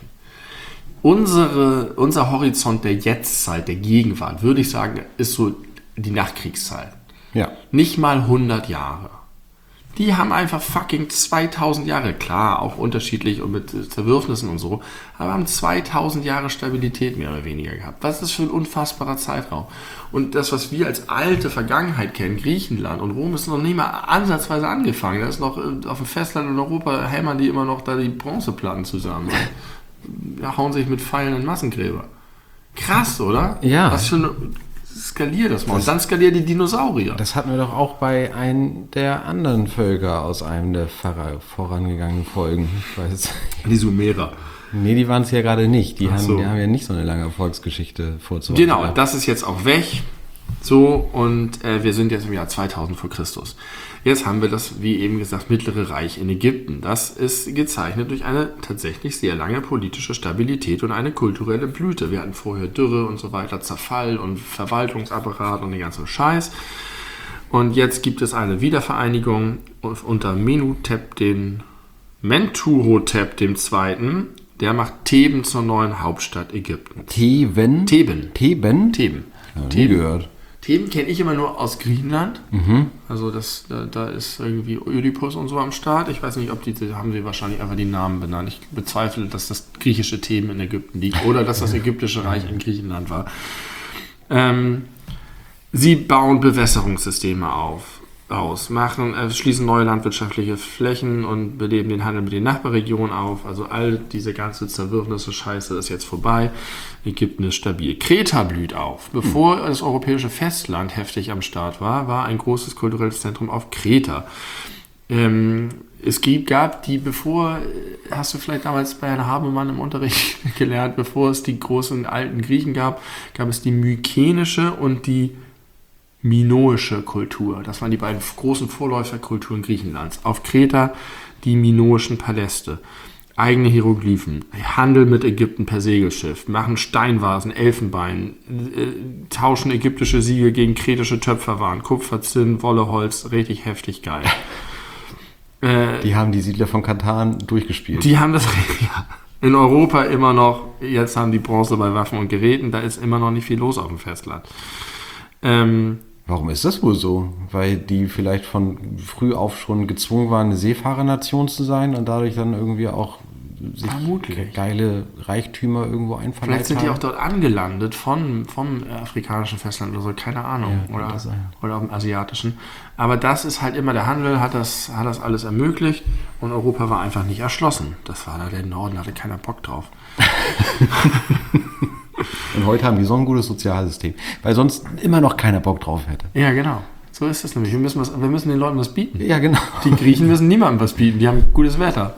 Unser Horizont der Jetztzeit, der Gegenwart, würde ich sagen, ist so die Nachkriegszeit. Ja. Nicht mal 100 Jahre. Die haben einfach fucking 2000 Jahre, klar, auch unterschiedlich und mit Zerwürfnissen und so, aber haben 2000 Jahre Stabilität mehr oder weniger gehabt. Was ist das für ein unfassbarer Zeitraum? Und das, was wir als alte Vergangenheit kennen, Griechenland und Rom, ist noch nicht mal ansatzweise angefangen. Da ist noch auf dem Festland in Europa hämmern die immer noch da die Bronzeplatten zusammen. Hauen sich mit Pfeilen in Massengräber. Krass, oder? Ja. Was für eine... Skalier das mal. Und dann skalier die Dinosaurier. Das hatten wir doch auch bei einem der anderen Völker aus einem der vorangegangenen Folgen. Ich weiß. Die Sumerer. Nee, die waren es ja gerade nicht. Die so. haben ja nicht so eine lange Erfolgsgeschichte vorzuweisen. Genau, das ist jetzt auch weg. So, und wir sind jetzt im Jahr 2000 vor Christus. Jetzt haben wir das, wie eben gesagt, Mittlere Reich in Ägypten. Das ist gezeichnet durch eine tatsächlich sehr lange politische Stabilität und eine kulturelle Blüte. Wir hatten vorher Dürre und so weiter, Zerfall und Verwaltungsapparat und den ganzen Scheiß. Und jetzt gibt es eine Wiedervereinigung unter Mentuhotep II. Der macht Theben zur neuen Hauptstadt Ägyptens. Theben? Theben. Nie gehört. Theben kenne ich immer nur aus Griechenland. Also da ist irgendwie Ödipus und so am Start. Ich weiß nicht, ob haben sie wahrscheinlich einfach die Namen benannt. Ich bezweifle, dass das griechische Theben in Ägypten liegt oder dass das ägyptische Reich in Griechenland war. Sie bauen Bewässerungssysteme aus, schließen neue landwirtschaftliche Flächen und beleben den Handel mit den Nachbarregionen auf. Also all diese ganze Zerwürfnisse Scheiße ist jetzt vorbei. Ägypten ist stabil. Kreta blüht auf. Bevor das europäische Festland heftig am Start war ein großes kulturelles Zentrum auf Kreta. Es gab die, hast du vielleicht damals bei Herrn Habemann im Unterricht gelernt, bevor es die großen alten Griechen gab es die mykenische und die minoische Kultur. Das waren die beiden großen Vorläuferkulturen Griechenlands. Auf Kreta die minoischen Paläste. Eigene Hieroglyphen. Handel mit Ägypten per Segelschiff. Machen Steinvasen, Elfenbein. Tauschen ägyptische Siegel gegen kretische Töpferwaren. Kupfer, Zinn, Wolle, Holz. Richtig heftig geil. Die haben die Siedler von Katan durchgespielt. Die haben das, ja. In Europa immer noch, jetzt haben die Bronze bei Waffen und Geräten, da ist immer noch nicht viel los auf dem Festland. Warum ist das wohl so? Weil die vielleicht von früh auf schon gezwungen waren, eine Seefahrernation zu sein und dadurch dann irgendwie auch sich geile Reichtümer irgendwo einverleibt haben? Vielleicht sind die auch dort angelandet vom afrikanischen Festland oder so, keine Ahnung. Ja, oder auf dem asiatischen. Aber das ist halt immer, der Handel hat das alles ermöglicht und Europa war einfach nicht erschlossen. Das war da der Norden, hatte keiner Bock drauf. Und heute haben die so ein gutes Sozialsystem, weil sonst immer noch keiner Bock drauf hätte. Ja, genau. So ist es nämlich. Wir müssen den Leuten was bieten. Ja, genau. Die Griechen müssen niemandem was bieten. Die haben gutes Wetter.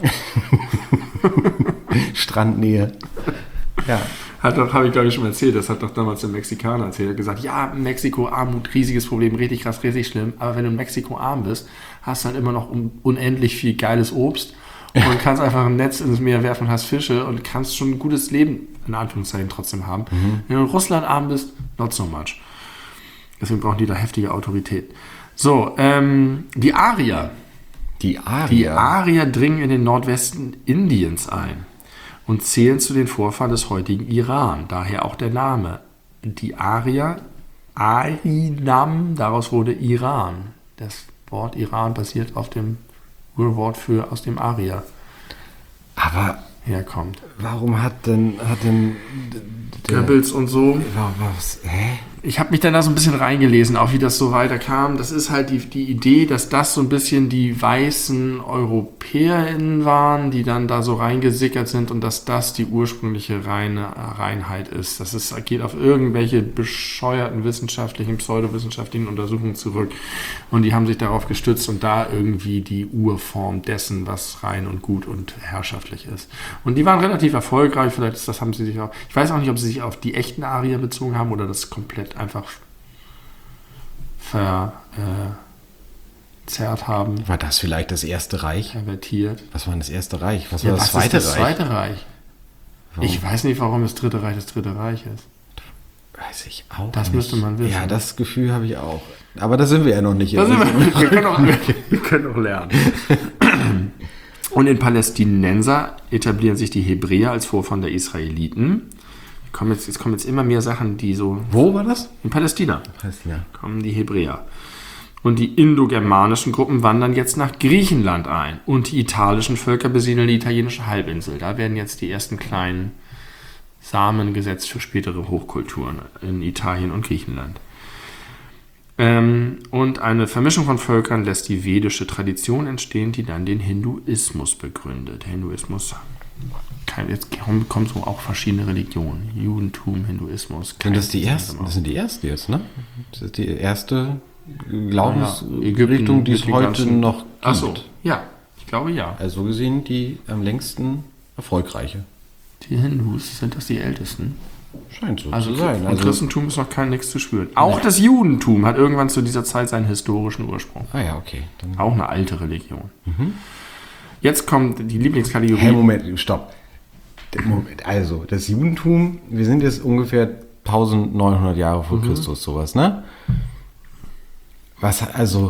Strandnähe. Ja. Habe ich, glaube ich, schon mal erzählt. Das hat doch damals der Mexikaner erzählt. Er hat gesagt, ja, Mexiko, Armut, riesiges Problem, richtig krass, richtig schlimm. Aber wenn du in Mexiko arm bist, hast du halt immer noch unendlich viel geiles Obst und kannst einfach ein Netz ins Meer werfen und hast Fische und kannst schon ein gutes Leben, in Anführungszeichen, trotzdem haben. Wenn du in Russland arm bist, not so much. Deswegen brauchen die da heftige Autorität. So, die Arier. Die Arier dringen in den Nordwesten Indiens ein und zählen zu den Vorfahren des heutigen Iran. Daher auch der Name. Die Arier, Arinam, daraus wurde Iran. Das Wort Iran basiert auf dem Urwort für aus dem Arier. Aber herkommt. Warum hat denn Goebbels und so? Was? Hä? Ich habe mich dann da so ein bisschen reingelesen, auch wie das so weiterkam. Das ist halt die Idee, dass das so ein bisschen die weißen EuropäerInnen waren, die dann da so reingesickert sind und dass das die ursprüngliche Reinheit ist. Das geht auf irgendwelche bescheuerten pseudowissenschaftlichen Untersuchungen zurück. Und die haben sich darauf gestützt und da irgendwie die Urform dessen, was rein und gut und herrschaftlich ist. Und die waren relativ erfolgreich. Vielleicht haben sie sich auch, ich weiß auch nicht, ob sie sich auf die echten Arier bezogen haben oder das komplett einfach verzerrt haben. War das vielleicht das Erste Reich? Pervertiert. Was war das Erste Reich? Was war das Zweite Reich? Das Zweite Reich? Warum? Ich weiß nicht, warum das Dritte Reich das Dritte Reich ist. Weiß ich auch Das nicht. müsste man wissen. Ja, das Gefühl habe ich auch. Aber da sind wir ja noch nicht. Wir können auch lernen. Und in Palästinenser etablieren sich die Hebräer als Vorfahren der Israeliten. Jetzt kommen immer mehr Sachen, die so... Wo war das? In Palästina. Palästina. Kommen die Hebräer. Und die indogermanischen Gruppen wandern jetzt nach Griechenland ein. Und die italischen Völker besiedeln die italienische Halbinsel. Da werden jetzt die ersten kleinen Samen gesetzt für spätere Hochkulturen in Italien und Griechenland. Und eine Vermischung von Völkern lässt die vedische Tradition entstehen, die dann den Hinduismus begründet. Hinduismus, jetzt kommen so auch verschiedene Religionen. Judentum, Hinduismus. Sind das die ersten? Das sind die erste jetzt, ne? Das ist die erste Glaubensrichtung, die es heute noch gibt. Ach so, ja, ich glaube ja. Also gesehen die am längsten erfolgreiche. Die Hindus, sind das die ältesten? Scheint so Also zu sein. Im Christentum ist noch nichts zu spüren. Auch das Judentum hat irgendwann zu dieser Zeit seinen historischen Ursprung. Ah ja, okay. Dann auch eine alte Religion. Jetzt kommt die Lieblingskategorie. Hey, Moment, stopp. Moment, also das Judentum, wir sind jetzt ungefähr 1900 Jahre vor Christus, sowas, ne? Was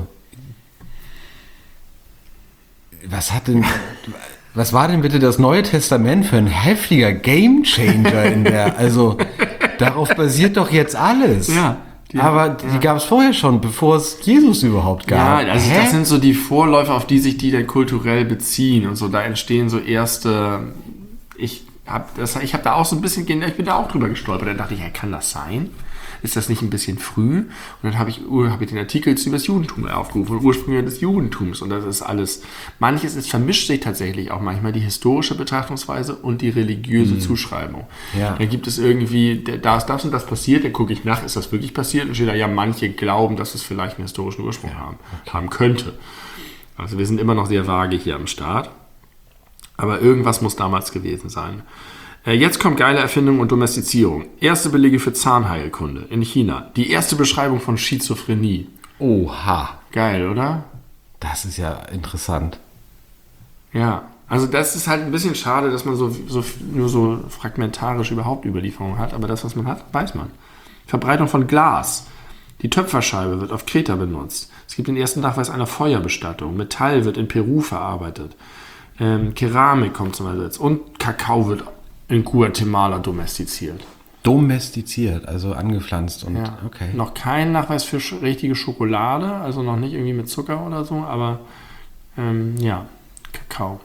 war denn bitte das Neue Testament für ein heftiger Gamechanger in der, also darauf basiert doch jetzt alles. Ja. Aber die gab es vorher schon, bevor es Jesus überhaupt gab. Ja, also das sind so die Vorläufer, auf die sich die dann kulturell beziehen und so, da entstehen so erste, ich habe da auch so ein bisschen, ich bin da auch drüber gestolpert, dann dachte ich, ja, kann das sein? Ist das nicht ein bisschen früh? Und dann habe ich den Artikel über das Judentum aufgerufen, Ursprünge des Judentums. Und das ist alles, es vermischt sich tatsächlich auch manchmal die historische Betrachtungsweise und die religiöse Zuschreibung. Ja. Da gibt es irgendwie, da ist das und das passiert, dann gucke ich nach, ist das wirklich passiert? Und steht da, ja, manche glauben, dass es vielleicht einen historischen Ursprung haben könnte. Also wir sind immer noch sehr vage hier am Start. Aber irgendwas muss damals gewesen sein. Jetzt kommt geile Erfindung und Domestizierung. Erste Belege für Zahnheilkunde in China. Die erste Beschreibung von Schizophrenie. Oha. Geil, oder? Das ist ja interessant. Ja, also das ist halt ein bisschen schade, dass man nur so fragmentarisch überhaupt Überlieferungen hat. Aber das, was man hat, weiß man. Verbreitung von Glas. Die Töpferscheibe wird auf Kreta benutzt. Es gibt den ersten Nachweis einer Feuerbestattung. Metall wird in Peru verarbeitet. Keramik kommt zum Einsatz. Und Kakao wird in Guatemala domestiziert. Domestiziert, also angepflanzt und okay. Noch kein Nachweis für richtige Schokolade, also noch nicht irgendwie mit Zucker oder so, aber Kakao.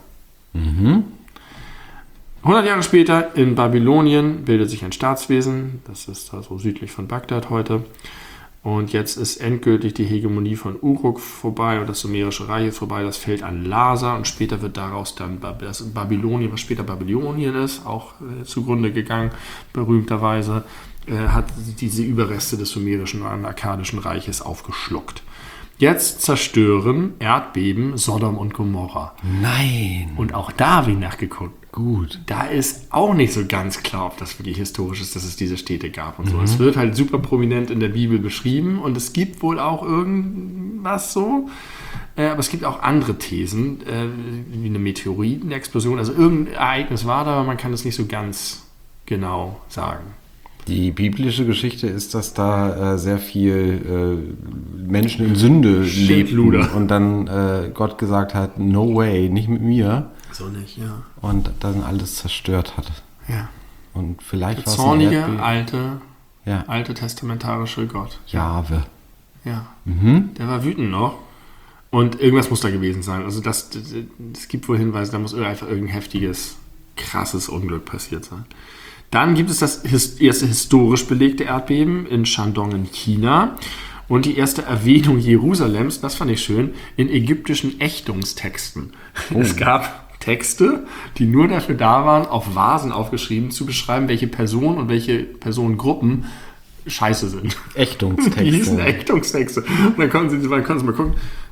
100 Jahre später in Babylonien bildet sich ein Staatswesen, das ist da so südlich von Bagdad heute. Und jetzt ist endgültig die Hegemonie von Uruk vorbei und das Sumerische Reich ist vorbei. Das fällt an Lhasa und später wird daraus dann das Babylonien, was später Babylonien ist, auch zugrunde gegangen, berühmterweise, hat diese Überreste des Sumerischen und Akkadischen Reiches aufgeschluckt. Jetzt zerstören Erdbeben Sodom und Gomorra. Nein. Und auch da habe ich nachgeguckt. Gut. Da ist auch nicht so ganz klar, ob das wirklich historisch ist, dass es diese Städte gab und so. Es wird halt super prominent in der Bibel beschrieben und es gibt wohl auch irgendwas so. Aber es gibt auch andere Thesen, wie eine Meteoritenexplosion. Also irgendein Ereignis war da, aber man kann es nicht so ganz genau sagen. Die biblische Geschichte ist, dass da sehr viel Menschen in Sünde lebten und dann Gott gesagt hat, no way, nicht mit mir. So nicht, ja. Und dann alles zerstört hat. Ja. Und vielleicht der zornige, alte testamentarische Gott. Jahwe. Ja. Der war wütend noch. Und irgendwas muss da gewesen sein. Also es gibt wohl Hinweise, da muss einfach irgendein heftiges, krasses Unglück passiert sein. Dann gibt es das erste historisch belegte Erdbeben in Shandong in China und die erste Erwähnung Jerusalems, das fand ich schön, in ägyptischen Ächtungstexten. Oh. Es gab Texte, die nur dafür da waren, auf Vasen aufgeschrieben, zu beschreiben, welche Personen und welche Personengruppen scheiße sind. Ächtungstexte. Die hießen Ächtungstexte. Und dann konnten sie mal gucken,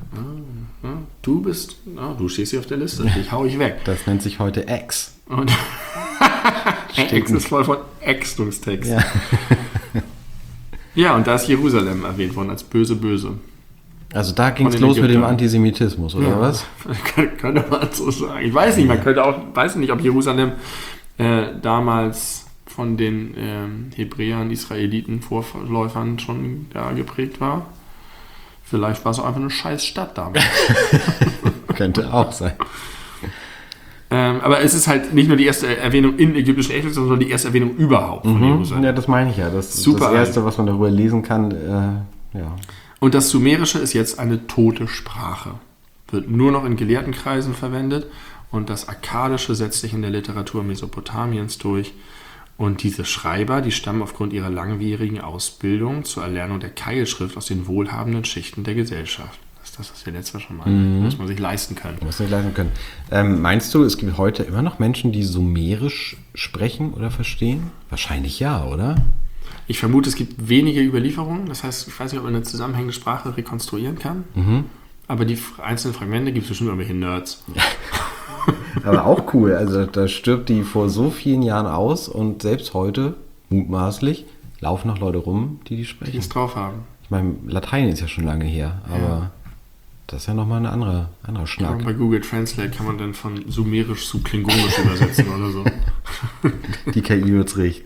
du stehst hier auf der Liste, dich hau ich weg. Das nennt sich heute Ex. Und Ex ist voll von Ächtungstexten. Ja. Ja, und da ist Jerusalem erwähnt worden als böse. Also da ging es los mit dem Antisemitismus, oder was? Könnte man so sagen. Ich weiß nicht, weiß nicht, ob Jerusalem damals von den Hebräern, Israeliten, Vorläufern schon da geprägt war. Vielleicht war es auch einfach eine scheiß Stadt damals. Könnte auch sein. Aber es ist halt nicht nur die erste Erwähnung in ägyptischen Ägypten, sondern die erste Erwähnung überhaupt von Jerusalem. Ja, das meine ich ja. Das ist das Erste, was man darüber lesen kann. Ja. Und das Sumerische ist jetzt eine tote Sprache. Wird nur noch in Gelehrtenkreisen verwendet. Und das Akkadische setzt sich in der Literatur Mesopotamiens durch. Und diese Schreiber, die stammen aufgrund ihrer langwierigen Ausbildung zur Erlernung der Keilschrift aus den wohlhabenden Schichten der Gesellschaft. Das ist das, was wir letztes Mal schon meinten. Muss man sich leisten können. Meinst du, es gibt heute immer noch Menschen, die Sumerisch sprechen oder verstehen? Wahrscheinlich ja, oder? Ich vermute, es gibt wenige Überlieferungen. Das heißt, ich weiß nicht, ob man eine zusammenhängende Sprache rekonstruieren kann. Aber die einzelnen Fragmente gibt es bestimmt irgendwelche Nerds. Aber auch cool. Also da stirbt die vor so vielen Jahren aus und selbst heute, mutmaßlich, laufen noch Leute rum, die sprechen. Die es drauf haben. Ich meine, Latein ist ja schon lange her, aber das ist ja nochmal ein anderer Schnack. Bei Google Translate kann man dann von Sumerisch zu Klingonisch übersetzen oder so. Die KI wird's richten.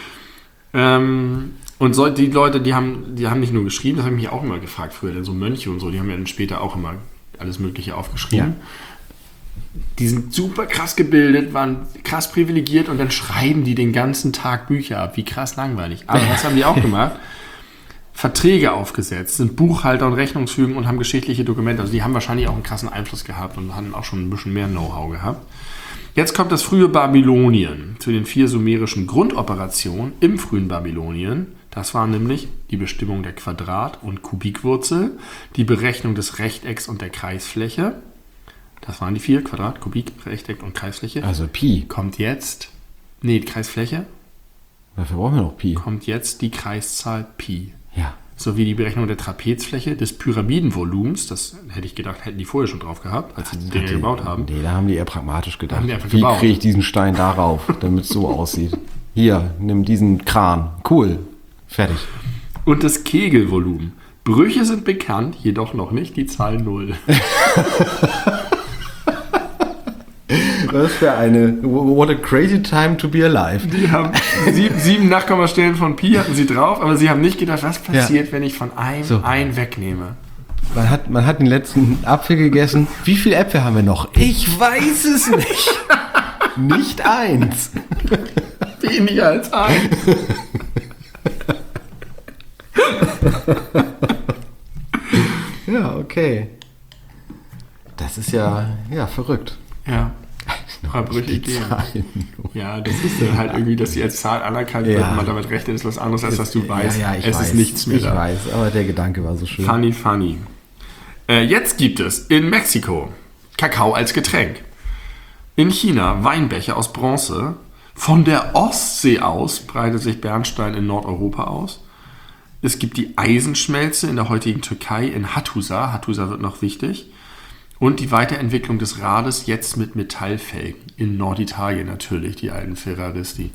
Und so, die Leute, die haben nicht nur geschrieben, das habe ich mich auch immer gefragt früher, denn so Mönche und so, die haben ja dann später auch immer alles Mögliche aufgeschrieben. Ja. Die sind super krass gebildet, waren krass privilegiert und dann schreiben die den ganzen Tag Bücher ab. Wie krass langweilig. Aber was haben die auch gemacht? Verträge aufgesetzt, sind Buchhalter und Rechnungsführung und haben geschichtliche Dokumente. Also die haben wahrscheinlich auch einen krassen Einfluss gehabt und hatten auch schon ein bisschen mehr Know-how gehabt. Jetzt kommt das frühe Babylonien zu den 4 sumerischen Grundoperationen im frühen Babylonien. Das waren nämlich die Bestimmung der Quadrat- und Kubikwurzel, die Berechnung des Rechtecks und der Kreisfläche. Das waren die 4, Quadrat, Kubik, Rechteck und Kreisfläche. Also Pi. Kommt jetzt, die Kreisfläche. Dafür brauchen wir noch Pi. Kommt jetzt die Kreiszahl Pi. Ja. Sowie die Berechnung der Trapezfläche, des Pyramidenvolumens, das hätte ich gedacht, hätten die vorher schon drauf gehabt, als sie die Dinge gebaut haben. Nee, da haben die eher pragmatisch gedacht. Wie kriege ich diesen Stein darauf, damit es so aussieht? Hier, nimm diesen Kran. Cool. Fertig. Und das Kegelvolumen. Brüche sind bekannt, jedoch noch nicht die Zahl 0. Was für eine, what a crazy time to be alive. Die haben 7 Nachkommastellen von Pi hatten sie drauf, aber sie haben nicht gedacht, was passiert, wenn ich von einem ein wegnehme. Man hat den letzten Apfel gegessen. Wie viele Äpfel haben wir noch? Ich weiß es nicht. Nicht 1. Weniger als 1. Ja, okay. Das ist ja verrückt. Ja. Ja, das ist dann halt irgendwie, dass sie als Zahl anerkannt wird und man damit rechnet, ist was anderes, als was du weißt. Ja, es ist nichts mehr da. Ich weiß, aber der Gedanke war so schön. Funny. Jetzt gibt es in Mexiko Kakao als Getränk. In China Weinbecher aus Bronze. Von der Ostsee aus breitet sich Bernstein in Nordeuropa aus. Es gibt die Eisenschmelze in der heutigen Türkei in Hattusa. Hattusa wird noch wichtig. Und die Weiterentwicklung des Rades jetzt mit Metallfelgen. In Norditalien natürlich, die alten Ferraristi.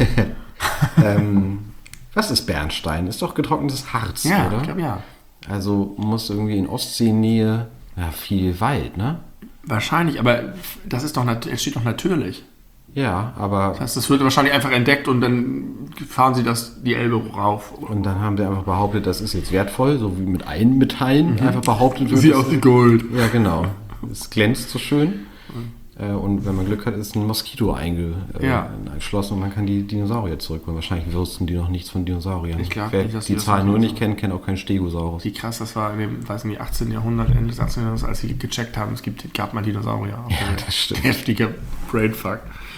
Was ist Bernstein? Ist doch getrocknetes Harz, ja, oder? Ich glaube, ja. Also muss irgendwie in Ostseenähe viel Wald, ne? Wahrscheinlich, aber das ist doch, es steht doch natürlich. Ja, aber... Das heißt, das wird wahrscheinlich einfach entdeckt und dann fahren sie die Elbe rauf. Und dann haben sie einfach behauptet, das ist jetzt wertvoll, so wie mit allen Metallen einfach behauptet wird. Sieht aus wie Gold. Ja, genau. Es glänzt so schön. Und wenn man Glück hat, ist ein Moskito eingeschlossen und man kann die Dinosaurier zurückholen. Wahrscheinlich wussten die noch nichts von Dinosauriern. Ich glaube Wer nicht, dass die Zahl nur nicht kennt, kennt auch keinen Stegosaurus. Wie krass das war in dem, 18. Jahrhundert, Ende des 18. Jahrhunderts, als sie gecheckt haben, es gab mal Dinosaurier. Ja, das stimmt. Heftiger Brainfuck.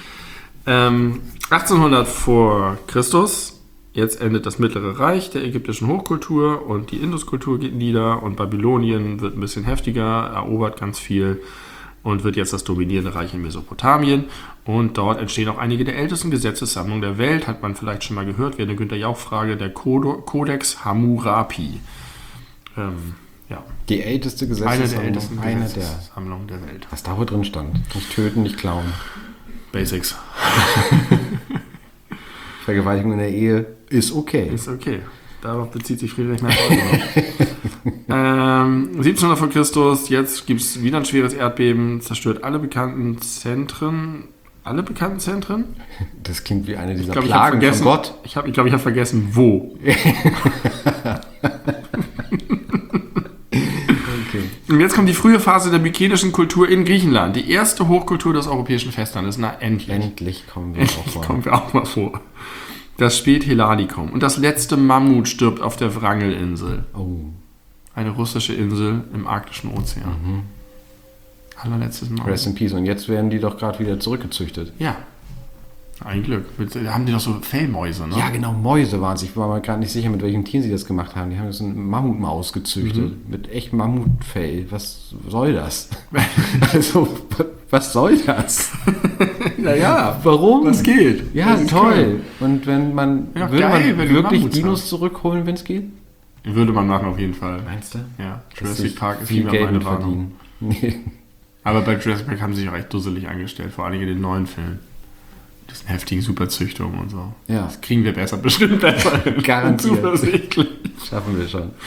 1800 vor Christus, jetzt endet das Mittlere Reich der ägyptischen Hochkultur und die Induskultur geht nieder und Babylonien wird ein bisschen heftiger, erobert ganz viel und wird jetzt das dominierende Reich in Mesopotamien. Und dort entstehen auch einige der ältesten Gesetzessammlungen der Welt, hat man vielleicht schon mal gehört, wäre eine Günther Jauch-Frage, der Codex Hammurapi. Die älteste Gesetzessammlung. Eine der Gesetzessammlungen der Welt. Was da wohl drin stand. Nicht töten, nicht klauen. Basics. Vergewaltigung in der Ehe ist okay. Ist okay. Darauf bezieht sich Friedrich Merz heute noch. 1700 vor Christus, jetzt gibt es wieder ein schweres Erdbeben, zerstört alle bekannten Zentren. Alle bekannten Zentren? Das klingt wie eine dieser Plagen von Gott. Ich glaube, ich habe vergessen, wo. Okay. Und jetzt kommt die frühe Phase der mykenischen Kultur in Griechenland. Die erste Hochkultur des europäischen Festlandes. Na, endlich. Endlich kommen wir auch mal vor. Das Späthelladikum. Und das letzte Mammut stirbt auf der Wrangelinsel. Oh. Eine russische Insel im arktischen Ozean. Allerletztes Mal. Rest in Peace. Und jetzt werden die doch gerade wieder zurückgezüchtet. Ja. Ein Glück. Da haben die doch so Fellmäuse, ne? Ja, genau, Mäuse waren es. Ich war mir gerade nicht sicher, mit welchem Tier sie das gemacht haben. Die haben jetzt eine Mammutmaus gezüchtet. Mit echt Mammutfell. Was soll das? Also, was soll das? Naja, warum? Das geht. Ja, das toll. Und wenn man, ja, würde geil, man wenn du wirklich Mammuts Dinos hast. zurückholen, wenn es geht? Würde man machen auf jeden Fall. Meinst du? Ja, Dass Jurassic sich Park ist viel lieber Geld meine mit Warnung. verdienen. Nee. Aber bei Jurassic Park haben sie sich auch echt dusselig angestellt, vor allem in den neuen Filmen. Diesen heftigen Superzüchtungen und so. Ja. Das kriegen wir bestimmt besser. Garantiert. Zuversichtlich. Schaffen wir schon.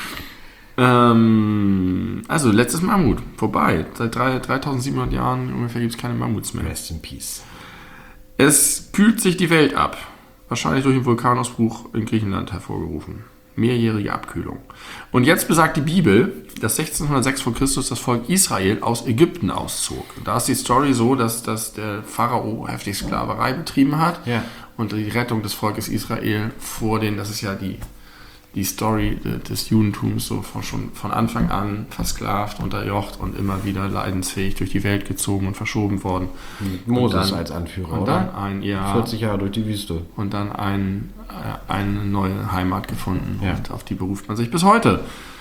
Also, letztes Mammut. Vorbei. Seit 3700 Jahren ungefähr gibt es keine Mammuts mehr. Rest in Peace. Es kühlt sich die Welt ab. Wahrscheinlich durch einen Vulkanausbruch in Griechenland hervorgerufen. Mehrjährige Abkühlung. Und jetzt besagt die Bibel, dass 1606 vor Christus das Volk Israel aus Ägypten auszog. Und da ist die Story so, dass der Pharao heftig Sklaverei betrieben hat. Ja. Und die Rettung des Volkes Israel vor den, das ist ja die Story des Judentums, so schon von Anfang an versklavt, unterjocht und immer wieder leidensfähig durch die Welt gezogen und verschoben worden. Mit Moses dann, als Anführer, und oder? Dann 40 Jahre durch die Wüste. Und dann eine neue Heimat gefunden. Ja. Und auf die beruft man sich bis heute.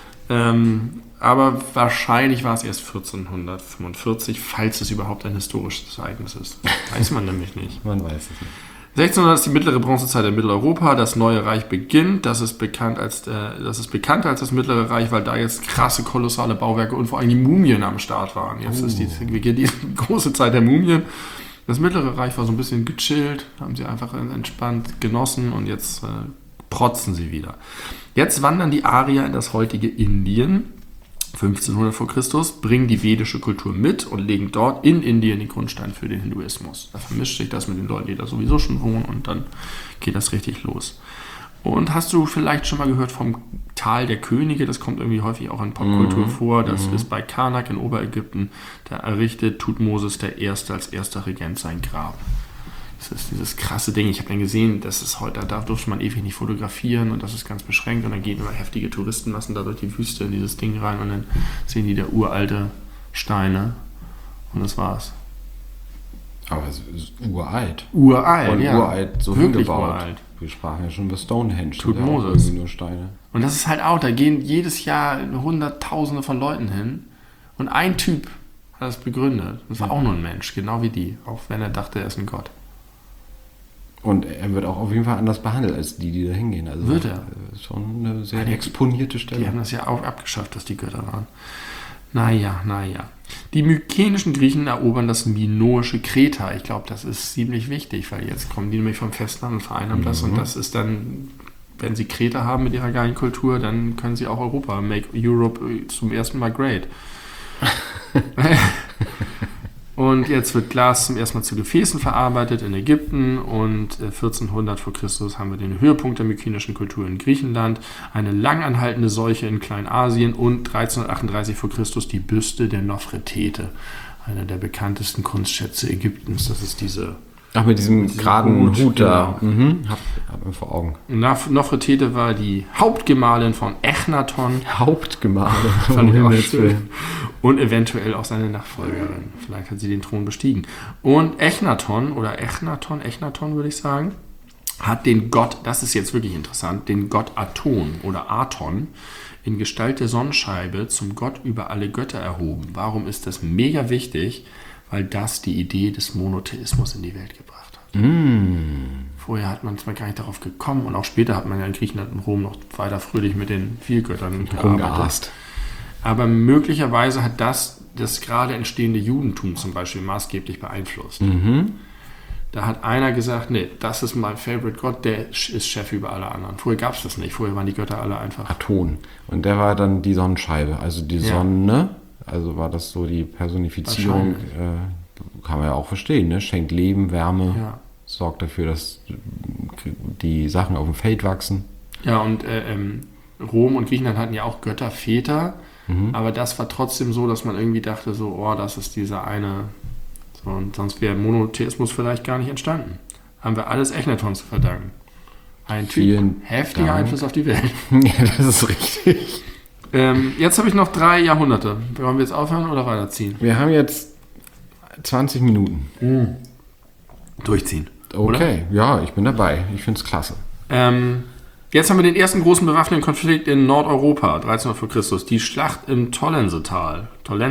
Aber wahrscheinlich war es erst 1445, falls es überhaupt ein historisches Ereignis ist. Weiß man nämlich nicht. Man weiß es nicht. 1600 ist die mittlere Bronzezeit in Mitteleuropa. Das Neue Reich beginnt. Das ist bekannter als das Mittlere Reich, weil da jetzt krasse, kolossale Bauwerke und vor allem die Mumien am Start waren. Jetzt beginnt die große Zeit der Mumien. Das Mittlere Reich war so ein bisschen gechillt, haben sie einfach entspannt genossen und jetzt protzen sie wieder. Jetzt wandern die Arier in das heutige Indien, 1500 vor Christus, bringen die vedische Kultur mit und legen dort in Indien den Grundstein für den Hinduismus. Da vermischt sich das mit den Leuten, die da sowieso schon wohnen und dann geht das richtig los. Und hast du vielleicht schon mal gehört vom Tal der Könige? Das kommt irgendwie häufig auch in Popkultur vor. Das ist bei Karnak in Oberägypten. Da errichtet Thutmosis I. als erster Regent sein Grab. Das ist dieses krasse Ding. Ich habe dann gesehen, das ist heute, da durfte man ewig nicht fotografieren und das ist ganz beschränkt. Und dann gehen immer heftige Touristenmassen da durch die Wüste in dieses Ding rein und dann sehen die da uralte Steine und das war's. Aber es ist uralt. Uralt, Und ja. uralt so Wirklich hingebaut. uralt. Wir sprachen ja schon über Stonehenge. Thutmosis. Da auch irgendwie nur Steine. Und das ist halt auch, da gehen jedes Jahr Hunderttausende von Leuten hin und ein Typ hat das begründet. Das war auch nur ein Mensch, genau wie die, auch wenn er dachte, er ist ein Gott. Und er wird auch auf jeden Fall anders behandelt als die da hingehen. Also Wird er? Schon eine sehr exponierte Stelle. Die haben das ja auch abgeschafft, dass die Götter waren. Naja. Die mykenischen Griechen erobern das minoische Kreta. Ich glaube, das ist ziemlich wichtig, weil jetzt kommen die nämlich vom Festland und vereinnahmen das. Und das ist dann, wenn sie Kreta haben mit ihrer geilen Kultur, dann können sie auch Europa, make Europe zum ersten Mal great. Und jetzt wird Glas zum ersten Mal zu Gefäßen verarbeitet in Ägypten und 1400 vor Christus haben wir den Höhepunkt der mykenischen Kultur in Griechenland, eine langanhaltende Seuche in Kleinasien und 1338 vor Christus die Büste der Nofretete, einer der bekanntesten Kunstschätze Ägyptens. Das ist diese... Ach, mit diesem geraden Hut da. Genau. Hab mir vor Augen. Nofretete war die Hauptgemahlin von Echnaton. Hauptgemale. Fand ich auch schön. Und eventuell auch seine Nachfolgerin. Vielleicht hat sie den Thron bestiegen. Und Echnaton würde ich sagen, hat den Gott, das ist jetzt wirklich interessant, den Gott Aton oder Aton in Gestalt der Sonnenscheibe zum Gott über alle Götter erhoben. Warum ist das mega wichtig? Weil das die Idee des Monotheismus in die Welt gebracht hat. Vorher hat man zwar gar nicht darauf gekommen und auch später hat man ja in Griechenland und Rom noch weiter fröhlich mit den Vielgöttern gearbeitet. Aber möglicherweise hat das gerade entstehende Judentum zum Beispiel maßgeblich beeinflusst. Da hat einer gesagt, nee, das ist mein Favorite Gott, der ist Chef über alle anderen. Vorher gab es das nicht, vorher waren die Götter alle einfach... Aton. Und der war dann die Sonnenscheibe, also die Sonne. Also war das so die Personifizierung, kann man ja auch verstehen, ne? Schenkt Leben, Wärme, sorgt dafür, dass die Sachen auf dem Feld wachsen. Ja, und Rom und Griechenland hatten ja auch Götterväter, aber das war trotzdem so, dass man irgendwie dachte, so, oh, das ist dieser eine, so, und sonst wäre Monotheismus vielleicht gar nicht entstanden. Haben wir alles Echnaton zu verdanken. Ein Typ, heftiger Einfluss auf die Welt. Ja, das ist richtig. Jetzt habe ich noch 3 Jahrhunderte. Wollen wir jetzt aufhören oder weiterziehen? Wir haben jetzt 20 Minuten. Durchziehen. Okay, ja, ich bin dabei. Ich finde es klasse. Jetzt haben wir den ersten großen bewaffneten Konflikt in Nordeuropa, 1300 vor Christus. Die Schlacht im Tollensetal.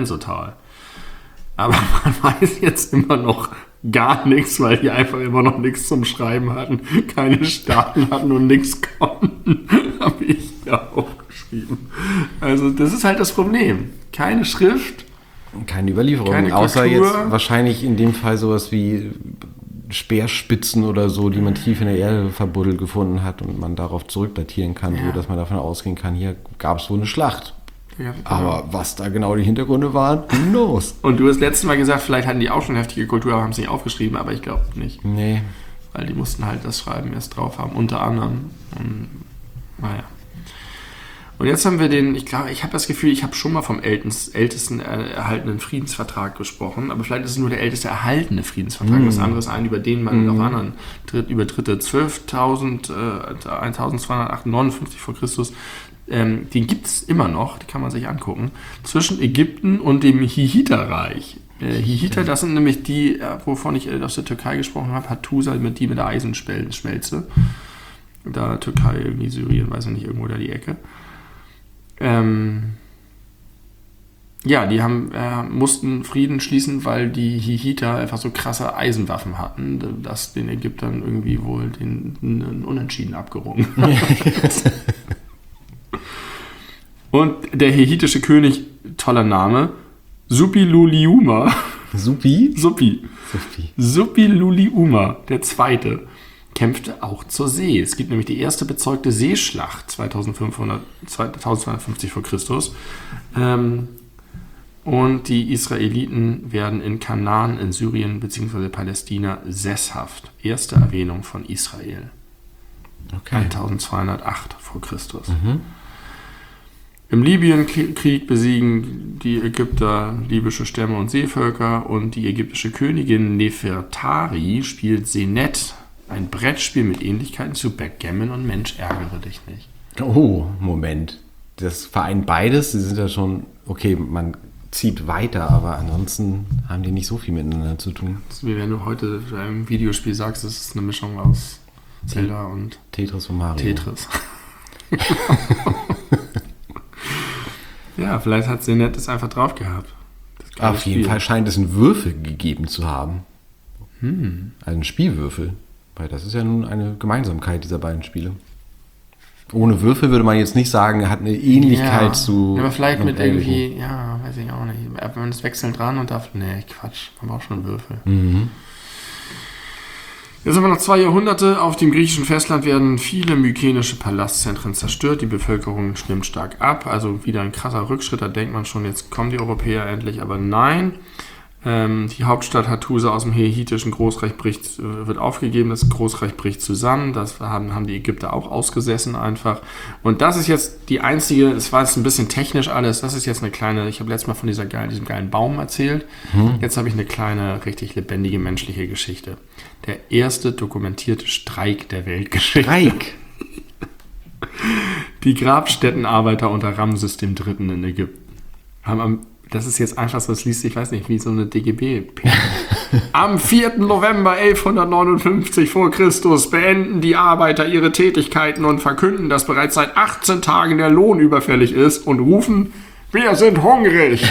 Aber man weiß jetzt immer noch gar nichts, weil die einfach immer noch nichts zum Schreiben hatten, keine Staaten hatten und nichts konnten. Habe ich ja auch geschrieben. Also das ist halt das Problem. Keine Schrift. Keine Überlieferung. Keine außer Kultur. jetzt wahrscheinlich in dem Fall sowas wie Speerspitzen oder so, die man tief in der Erde verbuddelt gefunden hat und man darauf zurückdatieren kann, so dass man davon ausgehen kann, hier gab es wohl eine Schlacht. Ja, aber was da genau die Hintergründe waren, who knows? Und du hast letztes Mal gesagt, vielleicht hatten die auch schon heftige Kultur, aber haben es nicht aufgeschrieben, aber ich glaube nicht. Nee. Weil die mussten halt das Schreiben erst drauf haben, unter anderem. Und, naja. Und jetzt haben wir ich habe das Gefühl, ich habe schon mal vom ältesten erhaltenen Friedensvertrag gesprochen, aber vielleicht ist es nur der älteste erhaltene Friedensvertrag. Das andere ist ein, über den man auf anderen Übertritte 1259 vor Christus, den gibt es immer noch, die kann man sich angucken, zwischen Ägypten und dem Hittiterreich. Hittiter, das sind nämlich die, wovon ich aus der Türkei gesprochen habe, Hattusa, die mit der Eisenschmelze. Da Türkei, irgendwie Syrien, weiß ich nicht, irgendwo da die Ecke. Die mussten Frieden schließen, weil die Hittiter einfach so krasse Eisenwaffen hatten, dass den Ägyptern irgendwie wohl den Unentschieden abgerungen hat. Und der hethittische König, toller Name, Suppiluliuma. Suppiluliuma, der Zweite, kämpfte auch zur See. Es gibt nämlich die erste bezeugte Seeschlacht 2250 vor Christus. Und die Israeliten werden in Kanaan in Syrien bzw. Palästina sesshaft. Erste Erwähnung von Israel. Okay. 1208 vor Christus. Im Libyenkrieg besiegen die Ägypter libysche Stämme und Seevölker und die ägyptische Königin Nefertari spielt Senet, ein Brettspiel mit Ähnlichkeiten zu Backgammon und Mensch, ärgere dich nicht. Oh, Moment. Das vereint beides. Sie sind ja schon, okay, man zieht weiter, aber ansonsten haben die nicht so viel miteinander zu tun. Das ist wie wenn du heute im Videospiel sagst, es ist eine Mischung aus Zelda und Tetris und Mario. Tetris. Ja, vielleicht hat Senet es einfach drauf gehabt. Auf jeden Fall scheint es einen Würfel gegeben zu haben. Also einen Spielwürfel. Weil das ist ja nun eine Gemeinsamkeit dieser beiden Spiele. Ohne Würfel würde man jetzt nicht sagen, er hat eine Ähnlichkeit zu... Ja, aber vielleicht mit irgendwie, weiß ich auch nicht. Wenn man das wechseln dran und darf... Nee, Quatsch, man braucht schon einen Würfel. Jetzt haben wir noch 2 Jahrhunderte. Auf dem griechischen Festland werden viele mykenische Palastzentren zerstört. Die Bevölkerung nimmt stark ab. Also wieder ein krasser Rückschritt. Da denkt man schon, jetzt kommen die Europäer endlich. Aber nein. Die Hauptstadt Hattusa aus dem hethitischen Großreich wird aufgegeben. Das Großreich bricht zusammen. Das haben die Ägypter auch ausgesessen einfach. Und das ist jetzt die einzige, es war jetzt ein bisschen technisch alles, das ist jetzt eine kleine, ich habe letztes Mal von diesem geilen Baum erzählt. Jetzt habe ich eine kleine, richtig lebendige menschliche Geschichte. Der erste dokumentierte Streik der Weltgeschichte. Streik? Die Grabstättenarbeiter unter Ramses III. In Ägypten haben das ist jetzt einfach so, das liest sich, ich weiß nicht, wie so eine DGB. Am 4. November 1159 vor Christus beenden die Arbeiter ihre Tätigkeiten und verkünden, dass bereits seit 18 Tagen der Lohn überfällig ist und rufen, wir sind hungrig.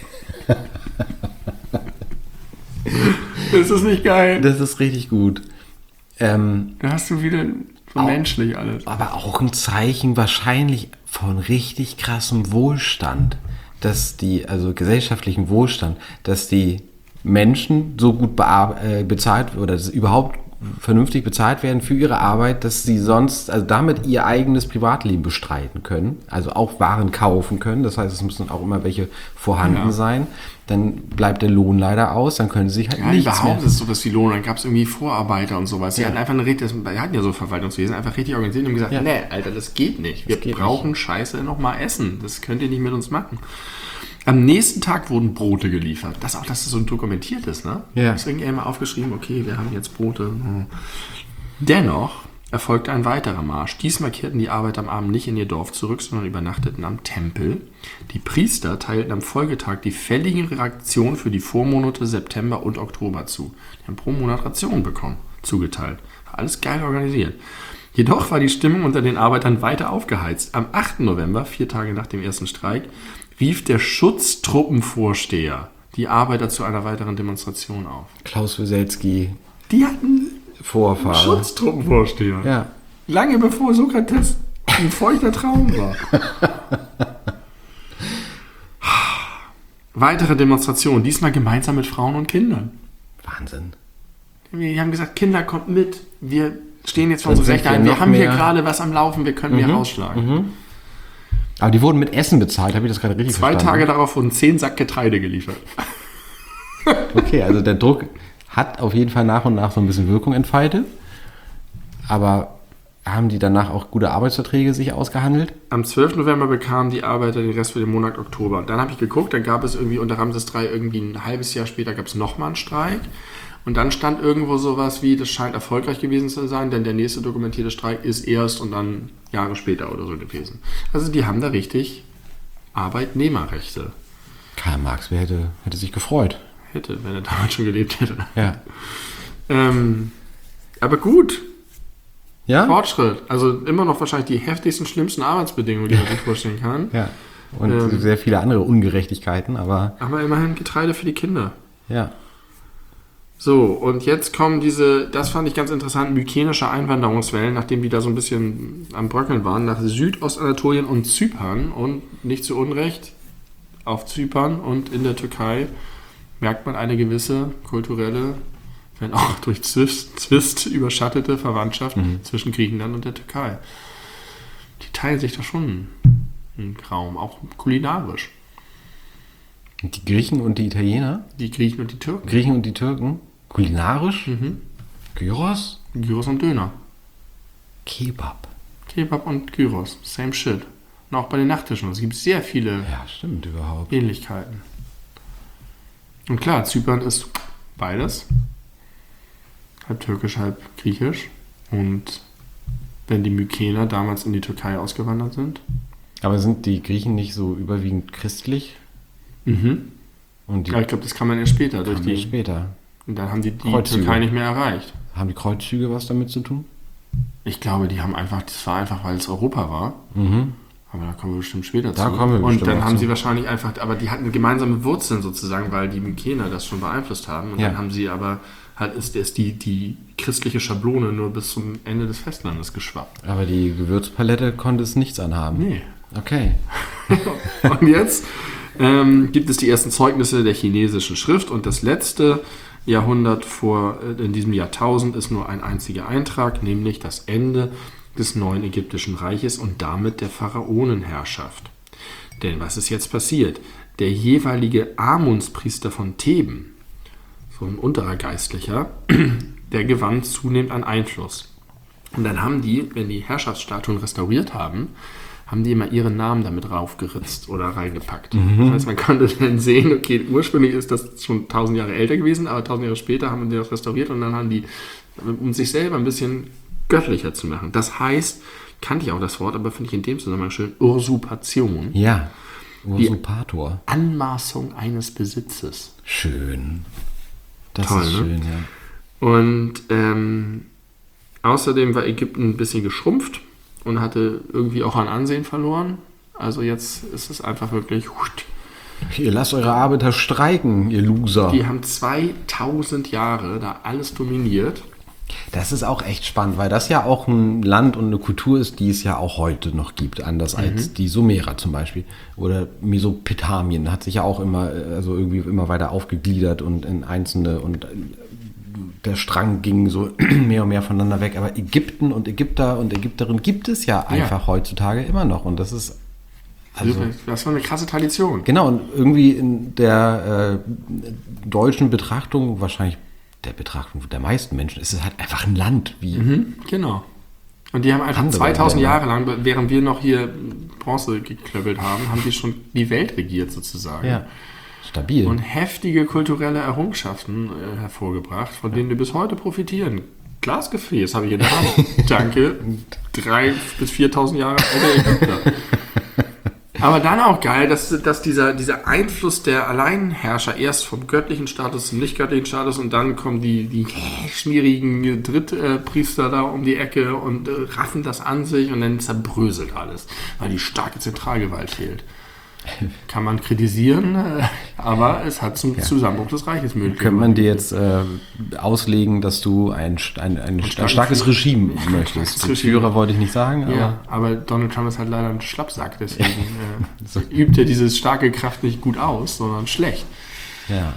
Ist das nicht geil? Das ist richtig gut. Da hast du wieder so menschlich alles. Aber auch ein Zeichen wahrscheinlich von richtig krassem Wohlstand. Also gesellschaftlichen Wohlstand, dass die Menschen so gut bezahlt oder dass überhaupt vernünftig bezahlt werden für ihre Arbeit, dass sie sonst, also damit ihr eigenes Privatleben bestreiten können, also auch Waren kaufen können. Das heißt, es müssen auch immer welche vorhanden sein. Dann bleibt der Lohn leider aus, dann können sie sich halt nichts mehr. Überhaupt ist es so, dass die Lohn, dann gab es irgendwie Vorarbeiter und sowas. Die hatten einfach die hatten ja so Verwaltungswesen, einfach richtig organisiert und gesagt, nee, Alter, das geht nicht. Wir brauchen Scheiße nochmal Essen. Das könnt ihr nicht mit uns machen. Am nächsten Tag wurden Brote geliefert. Dass das so dokumentiert ist, ne? Ja. Ist irgendjemand mal aufgeschrieben, okay, wir haben jetzt Brote. Dennoch erfolgte ein weiterer Marsch. Diesmal kehrten die Arbeiter am Abend nicht in ihr Dorf zurück, sondern übernachteten am Tempel. Die Priester teilten am Folgetag die fälligen Rationen für die Vormonate September und Oktober zu. Die haben pro Monat Rationen bekommen, zugeteilt. War alles geil organisiert. Jedoch war die Stimmung unter den Arbeitern weiter aufgeheizt. Am 8. November, 4 Tage nach dem ersten Streik, rief der Schutztruppenvorsteher die Arbeiter zu einer weiteren Demonstration auf. Klaus Wieselski, Die hatten Vorfahre. Schutztruppenvorsteher. Ja. Lange bevor Sokrates ein feuchter Traum war. Weitere Demonstrationen, diesmal gemeinsam mit Frauen und Kindern. Wahnsinn. Die haben gesagt, Kinder, kommt mit. Wir stehen jetzt für Dann unsere sind Rechte wir ein. Wir noch haben hier mehr- gerade was am Laufen, wir können hier rausschlagen. Aber die wurden mit Essen bezahlt, habe ich das gerade richtig 2 verstanden? Tage darauf wurden 10 Sack Getreide geliefert. Okay, also der Druck hat auf jeden Fall nach und nach so ein bisschen Wirkung entfaltet. Aber haben die danach auch gute Arbeitsverträge sich ausgehandelt? Am 12. November bekamen die Arbeiter den Rest für den Monat Oktober. Dann habe ich geguckt, dann gab es irgendwie unter Ramses III irgendwie ein halbes Jahr später gab es nochmal einen Streik. Und dann stand irgendwo sowas wie, das scheint erfolgreich gewesen zu sein, denn der nächste dokumentierte Streik ist erst und dann Jahre später oder so gewesen. Also die haben da richtig Arbeitnehmerrechte. Karl Marx, wer hätte sich gefreut. Hätte, wenn er damals schon gelebt hätte. Ja. Aber gut, Ja? Fortschritt. Also immer noch wahrscheinlich die heftigsten, schlimmsten Arbeitsbedingungen, die man sich vorstellen kann. Ja. Und sehr viele andere Ungerechtigkeiten, aber Aber immerhin Getreide für die Kinder. ja. So, und jetzt kommen das fand ich ganz interessant, mykenische Einwanderungswellen, nachdem die da so ein bisschen am Bröckeln waren, nach Südostanatolien und Zypern und nicht zu Unrecht auf Zypern und in der Türkei merkt man eine gewisse kulturelle, wenn auch durch Zwist überschattete Verwandtschaft zwischen Griechenland und der Türkei. Die teilen sich da schon einen Raum, auch kulinarisch. Und die Griechen und die Italiener, Die Griechen und die Türken. Griechen und die Türken, kulinarisch, Gyros, Gyros und Döner. Kebab. Kebab und Gyros, same shit. Und auch bei den Nachttischen. Es gibt sehr viele Ja, stimmt überhaupt. Ähnlichkeiten. Und klar, Zypern ist beides. Halb türkisch, halb griechisch. Und wenn die Mykener damals in die Türkei ausgewandert sind. Aber sind die Griechen nicht so überwiegend christlich? Und die Ja, ich glaube, das kann man erst später. Durch kamen die, später. und dann haben die Kreuzzüge. Türkei nicht mehr erreicht. Haben die Kreuzzüge was damit zu tun? Ich glaube, das war einfach, weil es Europa war. Aber da kommen wir bestimmt später zu. Da kommen wir Und bestimmt dann auch haben zu. sie wahrscheinlich einfach, aber die hatten gemeinsame Wurzeln sozusagen, weil die Mykener das schon beeinflusst haben. Und Ja. dann haben sie aber, halt ist die christliche Schablone nur bis zum Ende des Festlandes geschwappt. Aber die Gewürzpalette konnte es nichts anhaben. Nee. Okay. Und jetzt gibt es die ersten Zeugnisse der chinesischen Schrift und das letzte Jahrhundert in diesem Jahrtausend ist nur ein einziger Eintrag, nämlich das Ende des neuen ägyptischen Reiches und damit der Pharaonenherrschaft. Denn was ist jetzt passiert? Der jeweilige Amunspriester von Theben, so ein unterer Geistlicher, der gewann zunehmend an Einfluss. Und dann haben die, wenn die Herrschaftsstatuen restauriert haben die immer ihren Namen damit raufgeritzt oder reingepackt. Das heißt, man konnte dann sehen, okay, ursprünglich ist das schon 1000 Jahre älter gewesen, aber 1000 Jahre später haben die das restauriert und dann haben die, um sich selber ein bisschen göttlicher zu machen. Das heißt, kannte ich auch das Wort, aber finde ich in dem Zusammenhang schön, Usurpation. Ja. Usurpator. Anmaßung eines Besitzes. Schön. Das Toll, ist ne? schön, ja. Und außerdem war Ägypten ein bisschen geschrumpft und hatte irgendwie auch an Ansehen verloren. Also jetzt ist es einfach wirklich... Ihr lasst eure Arbeiter streiken, ihr Loser. Die haben 2000 Jahre da alles dominiert. Das ist auch echt spannend, weil das ja auch ein Land und eine Kultur ist, die es ja auch heute noch gibt, anders als die Sumerer zum Beispiel. Oder Mesopotamien hat sich ja auch immer, also irgendwie immer weiter aufgegliedert und in einzelne und der Strang ging so mehr und mehr voneinander weg. Aber Ägypten und Ägypter und Ägypterin gibt es ja einfach heutzutage immer noch und das ist Das war eine krasse Tradition. genau, und irgendwie in der deutschen Betrachtung, wahrscheinlich der Betrachtung der meisten Menschen, ist es halt einfach ein Land, wie Genau. Und die haben einfach Andere 2000 Länder. Jahre lang, während wir noch hier Bronze geklöppelt haben die schon die Welt regiert sozusagen. stabil. Und heftige kulturelle Errungenschaften hervorgebracht, von denen wir bis heute profitieren Glasgefäß habe ich in der Hand. Danke, 3.000 bis 4.000 Jahre alte Ägypter. Aber dann auch geil, dass dieser Einfluss der Alleinherrscher erst vom göttlichen Status zum nicht göttlichen Status und dann kommen die schmierigen Drittpriester da um die Ecke und raffen das an sich und dann zerbröselt alles, weil die starke Zentralgewalt fehlt. Kann man kritisieren, aber es hat zum Zusammenbruch des Reiches möglich. Könnte man dir jetzt auslegen, dass du ein starkes Regime möchtest? Führer wollte ich nicht sagen. Aber Donald Trump ist halt leider ein Schlappsack, deswegen übt er diese starke Kraft nicht gut aus, sondern schlecht. Ja.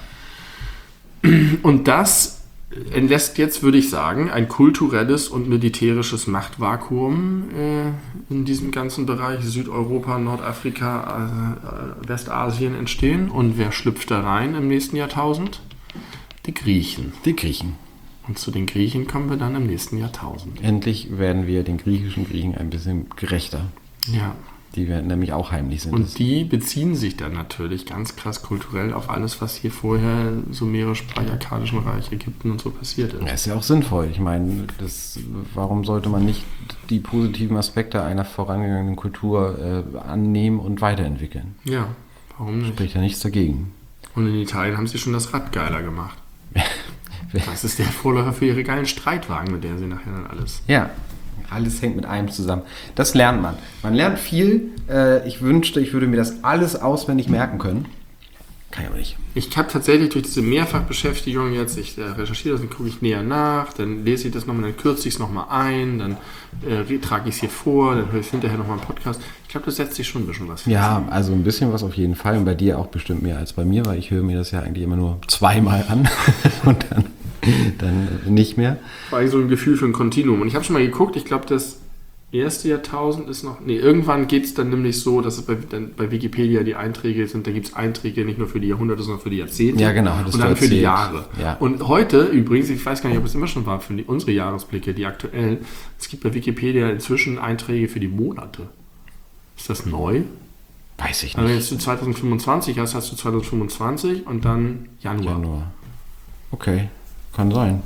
Und das entlässt jetzt, würde ich sagen, ein kulturelles und militärisches Machtvakuum in diesem ganzen Bereich Südeuropa, Nordafrika, Westasien entstehen. Und wer schlüpft da rein im nächsten Jahrtausend? Die Griechen. Die Griechen. Und zu den Griechen kommen wir dann im nächsten Jahrtausend. Endlich werden wir den griechischen Griechen ein bisschen gerechter. Ja. Die werden nämlich auch heimlich sind. Und die beziehen sich dann natürlich ganz krass kulturell auf alles, was hier vorher sumerisch-sprach, akkadischen Reich, Ägypten und so passiert ist. Ja, ist ja auch sinnvoll. Ich meine, warum sollte man nicht die positiven Aspekte einer vorangegangenen Kultur annehmen und weiterentwickeln? Ja, warum nicht? Spricht ja nichts dagegen. Und in Italien haben sie schon das Rad geiler gemacht. Das ist der Vorläufer für ihre geilen Streitwagen, mit der sie nachher dann alles... Ja. Alles hängt mit einem zusammen. Das lernt man. Man lernt viel. Ich wünschte, ich würde mir das alles auswendig merken können. Kann ich aber nicht. Ich habe tatsächlich durch diese Mehrfachbeschäftigung jetzt, ich recherchiere das, dann gucke ich näher nach, dann lese ich das nochmal, dann kürze ich es nochmal ein, dann trage ich es hier vor, dann höre ich hinterher nochmal einen Podcast. Ich glaube, das setzt sich schon ein bisschen was. Ja, also ein bisschen was auf jeden Fall. Und bei dir auch bestimmt mehr als bei mir, weil ich höre mir das ja eigentlich immer nur zweimal an und dann nicht mehr. War eigentlich so ein Gefühl für ein Kontinuum. Und ich habe schon mal geguckt, ich glaube, das erste Jahrtausend ist noch... Nee, irgendwann geht es dann nämlich so, dass es bei Wikipedia die Einträge sind. Da gibt es Einträge nicht nur für die Jahrhunderte, sondern für die Jahrzehnte. Ja, genau. Und dann für die Jahre. Ja. Und heute, übrigens, ich weiß gar nicht, ob es immer schon war, für unsere Jahresblicke, die aktuellen, es gibt bei Wikipedia inzwischen Einträge für die Monate. Ist das neu? Weiß ich nicht. Also jetzt du 2025 hast du 2025 und dann Januar. Okay. Kann sein.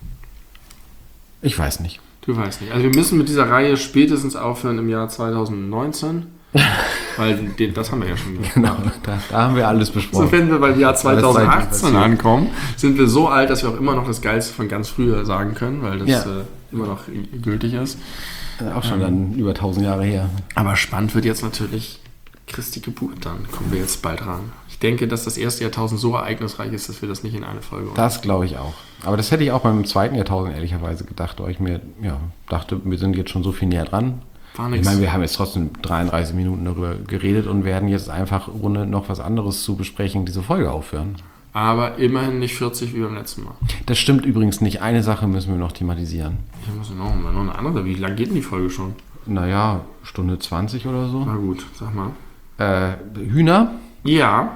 Ich weiß nicht. Du weißt nicht. Also wir müssen mit dieser Reihe spätestens aufhören im Jahr 2019, weil das haben wir ja schon gemacht. Genau, da haben wir alles besprochen. So, wenn wir beim Jahr 2018 ankommen, sind wir so alt, dass wir auch immer noch das Geilste von ganz früher sagen können, weil das immer noch gültig ist. Auch schon dann über 1000 Jahre her. Aber spannend wird jetzt natürlich Christi Geburt, dann kommen wir jetzt bald ran. Ich denke, dass das erste Jahrtausend so ereignisreich ist, dass wir das nicht in eine Folge... Das glaube ich auch. Aber das hätte ich auch beim zweiten Jahrtausend ehrlicherweise gedacht, weil ich mir dachte, wir sind jetzt schon so viel näher dran. War nix. Ich meine, wir haben jetzt trotzdem 33 Minuten darüber geredet und werden jetzt einfach, ohne noch was anderes zu besprechen, diese Folge aufhören. Aber immerhin nicht 40 wie beim letzten Mal. Das stimmt übrigens nicht. Eine Sache müssen wir noch thematisieren. Ich muss noch eine andere. Wie lange geht denn die Folge schon? Naja, Stunde 20 oder so. Na gut, sag mal. Hühner? Ja.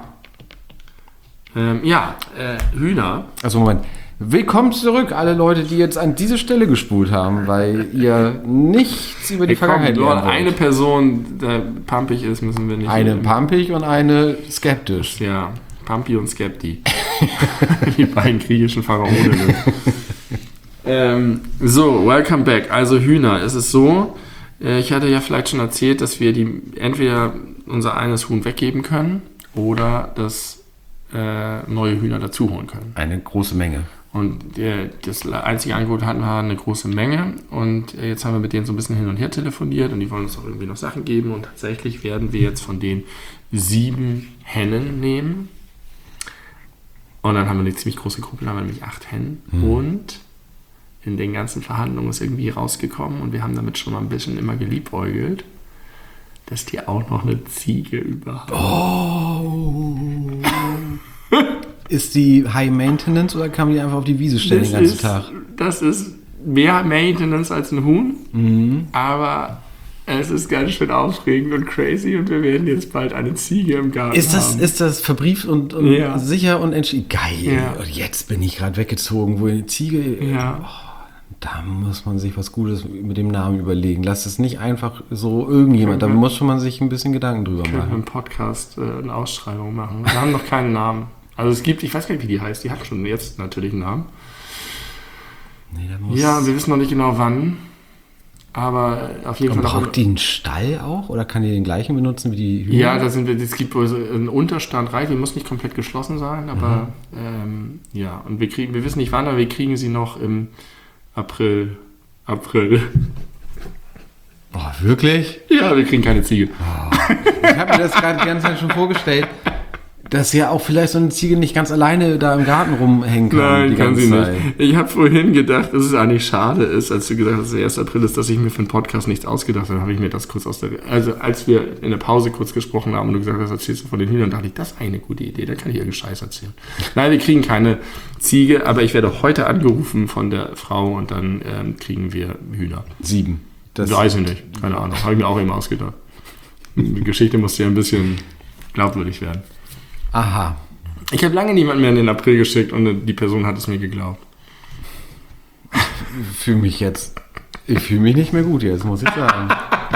Hühner. Also Moment. Willkommen zurück, alle Leute, die jetzt an diese Stelle gespult haben, weil ihr nichts über die Vergangenheit lernen wollt. Eine Person, der pampig ist, müssen wir nicht... Eine pampig und eine skeptisch. Ja, Pampi und Skepti. Die beiden griechischen Pharaonen. So, welcome back. Also Hühner. Es ist so, ich hatte ja vielleicht schon erzählt, dass wir entweder unser eines Huhn weggeben können oder das neue Hühner dazu holen können. Eine große Menge. Und das einzige Angebot hatten wir eine große Menge. Und jetzt haben wir mit denen so ein bisschen hin und her telefoniert und die wollen uns auch irgendwie noch Sachen geben. Und tatsächlich werden wir jetzt von denen 7 Hennen nehmen. Und dann haben wir eine ziemlich große Gruppe, dann haben wir nämlich 8 Hennen. Und in den ganzen Verhandlungen ist irgendwie rausgekommen und wir haben damit schon mal ein bisschen immer geliebäugelt, dass die auch noch eine Ziege über haben. Oh! Ist die High Maintenance oder kann man die einfach auf die Wiese stellen den ganzen Tag? Das ist mehr Maintenance als ein Huhn, aber es ist ganz schön aufregend und crazy und wir werden jetzt bald eine Ziege im Garten haben. Ist das verbrieft und sicher und entschieden? Geil! Ja. Und jetzt bin ich gerade weggezogen, wo eine Ziege... Ja. Da muss man sich was Gutes mit dem Namen überlegen. Lass es nicht einfach so irgendjemand, da muss man sich ein bisschen Gedanken drüber machen. Können wir im Podcast eine Ausschreibung machen. Wir haben noch keinen Namen. Also es gibt, ich weiß gar nicht, wie die heißt, die hat schon jetzt natürlich einen Namen. Nee, da muss... Ja, wir wissen noch nicht genau wann. Aber auf jeden Und Fall... braucht die einen Stall auch? Oder kann die den gleichen benutzen wie die Hühner? Ja, es gibt wohl so einen Unterstand rein, die muss nicht komplett geschlossen sein, aber ja, und wir wissen nicht wann, aber wir kriegen sie noch im April. Oh, wirklich? Ja, wir kriegen keine Ziege. Ich habe mir das gerade die ganze Zeit schon vorgestellt, dass ja auch vielleicht so eine Ziege nicht ganz alleine da im Garten rumhängen kann. Nein, die kann ganze sie Zeit. nicht. Ich habe vorhin gedacht, dass es eigentlich schade ist, als du gesagt hast, dass der 1. April ist, dass ich mir für den Podcast nichts ausgedacht habe, habe ich mir das kurz also als wir in der Pause kurz gesprochen haben und du gesagt hast, erzählst du von den Hühnern, dachte ich, das ist eine gute Idee, da kann ich irgendeinen Scheiß erzählen. Nein, wir kriegen keine Ziege, aber ich werde heute angerufen von der Frau und dann kriegen wir Hühner. 7. Das Weiß ich nicht, keine Ahnung, habe ich mir auch eben ausgedacht. Die Geschichte musste ja ein bisschen glaubwürdig werden. Aha. Ich habe lange niemanden mehr in den April geschickt und die Person hat es mir geglaubt. Ich fühle mich nicht mehr gut jetzt, muss ich sagen.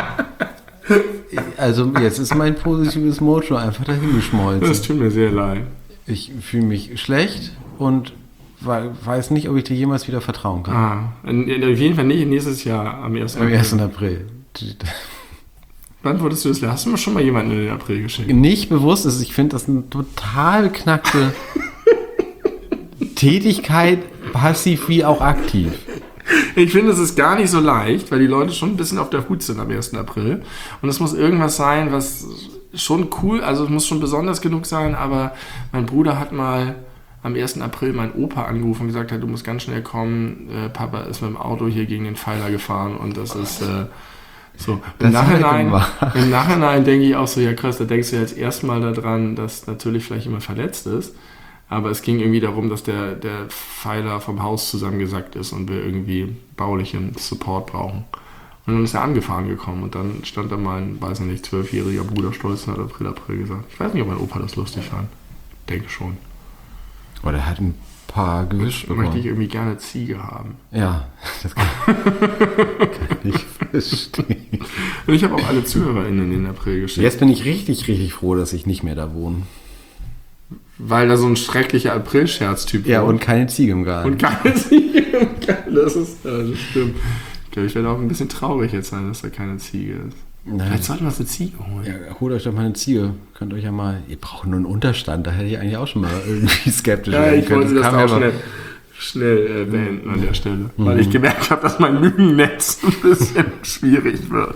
Also jetzt ist mein positives Mojo einfach dahin geschmolzen. Das tut mir sehr leid. Ich fühle mich schlecht und weiß nicht, ob ich dir jemals wieder vertrauen kann. Auf jeden Fall nicht nächstes Jahr am 1. Am 1. April. Wann wurdest du das? Hast du mir schon mal jemanden in den April geschickt? Nicht bewusst ist, ich finde das eine total beknackte Tätigkeit, passiv wie auch aktiv. Ich finde, es ist gar nicht so leicht, weil die Leute schon ein bisschen auf der Hut sind am 1. April. Und es muss irgendwas sein, was schon cool, also es muss schon besonders genug sein, aber mein Bruder hat mal am 1. April meinen Opa angerufen und gesagt, du musst ganz schnell kommen, Papa ist mit dem Auto hier gegen den Pfeiler gefahren und das ist... So, im Nachhinein denke ich auch so, ja krass, da denkst du jetzt erstmal daran, dass natürlich vielleicht jemand verletzt ist, aber es ging irgendwie darum, dass der Pfeiler vom Haus zusammengesackt ist und wir irgendwie baulichen Support brauchen. Und dann ist er angefahren gekommen und dann stand da mein, weiß nicht, 12-jähriger Bruder stolz und hat April gesagt. Ich weiß nicht, ob mein Opa das lustig fand. Denke schon. Oder er hat ein paar gewischt bekommen. Möchte ich irgendwie gerne Ziege haben. Ja, das kann ich verstehen. Und ich habe auch alle ZuhörerInnen in den April geschickt. Jetzt bin ich richtig, richtig froh, dass ich nicht mehr da wohne. Weil da so ein schrecklicher April-Scherz-Typ Ja, und keine Ziege im Garten. Und keine Ziege im Garten, das stimmt. Ich glaube, ich werde auch ein bisschen traurig jetzt sein, dass da keine Ziege ist. Nein. Vielleicht sollten wir uns eine Ziege holen. Ja, holt euch doch mal eine Ziege. Könnt euch ja mal... Ihr braucht nur einen Unterstand, da hätte ich eigentlich auch schon mal irgendwie skeptisch werden können. Ja, ich wollte das auch ja schnell beenden an der Stelle. Weil ich gemerkt habe, dass mein Lügennetz ein bisschen schwierig wird.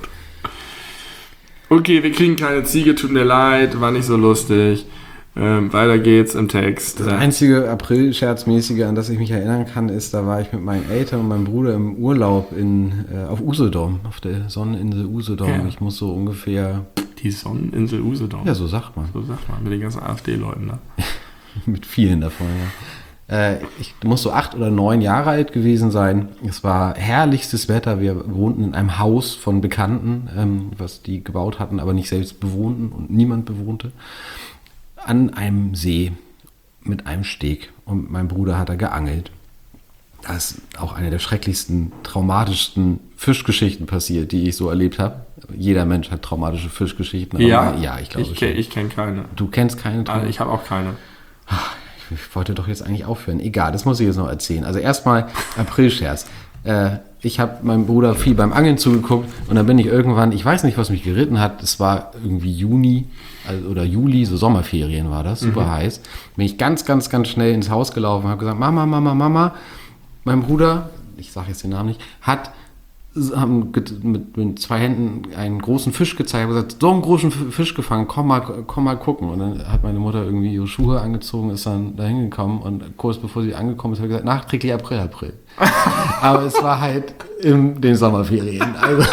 Okay, wir kriegen keine Ziege, tut mir leid, war nicht so lustig. Weiter geht's im Text. Das einzige April-Scherzmäßige, an das ich mich erinnern kann, ist, da war ich mit meinen Eltern und meinem Bruder im Urlaub auf Usedom, auf der Sonneninsel Usedom. Ja. Ich muss so ungefähr... Die Sonneninsel Usedom? Ja, so sagt man. Mit den ganzen AfD-Leuten, ne? Mit vielen davon, ja. Ich muss so 8 oder 9 Jahre alt gewesen sein. Es war herrlichstes Wetter. Wir wohnten in einem Haus von Bekannten, was die gebaut hatten, aber nicht selbst bewohnten und niemand bewohnte. An einem See mit einem Steg und mein Bruder hat da geangelt. Da ist auch eine der schrecklichsten, traumatischsten Fischgeschichten passiert, die ich so erlebt habe. Jeder Mensch hat traumatische Fischgeschichten. Ja, ja, ich glaube ich kenne keine. Du kennst keine? Ich habe auch keine. Ich wollte doch jetzt eigentlich aufhören. Egal, das muss ich jetzt noch erzählen. Also erstmal April-Scherz. Ich habe meinem Bruder viel beim Angeln zugeguckt und dann bin ich irgendwann, ich weiß nicht, was mich geritten hat, es war irgendwie Juni oder Juli, so Sommerferien war das, super heiß. Bin ich ganz, ganz, ganz schnell ins Haus gelaufen und habe gesagt, Mama, mein Bruder, ich sage jetzt den Namen nicht, haben mit 2 Händen einen großen Fisch gezeigt und gesagt, so einen großen Fisch gefangen, komm mal gucken. Und dann hat meine Mutter irgendwie ihre Schuhe angezogen, ist dann da hingekommen und kurz bevor sie angekommen ist, hat gesagt, nachträglich April. Aber es war halt in den Sommerferien. Also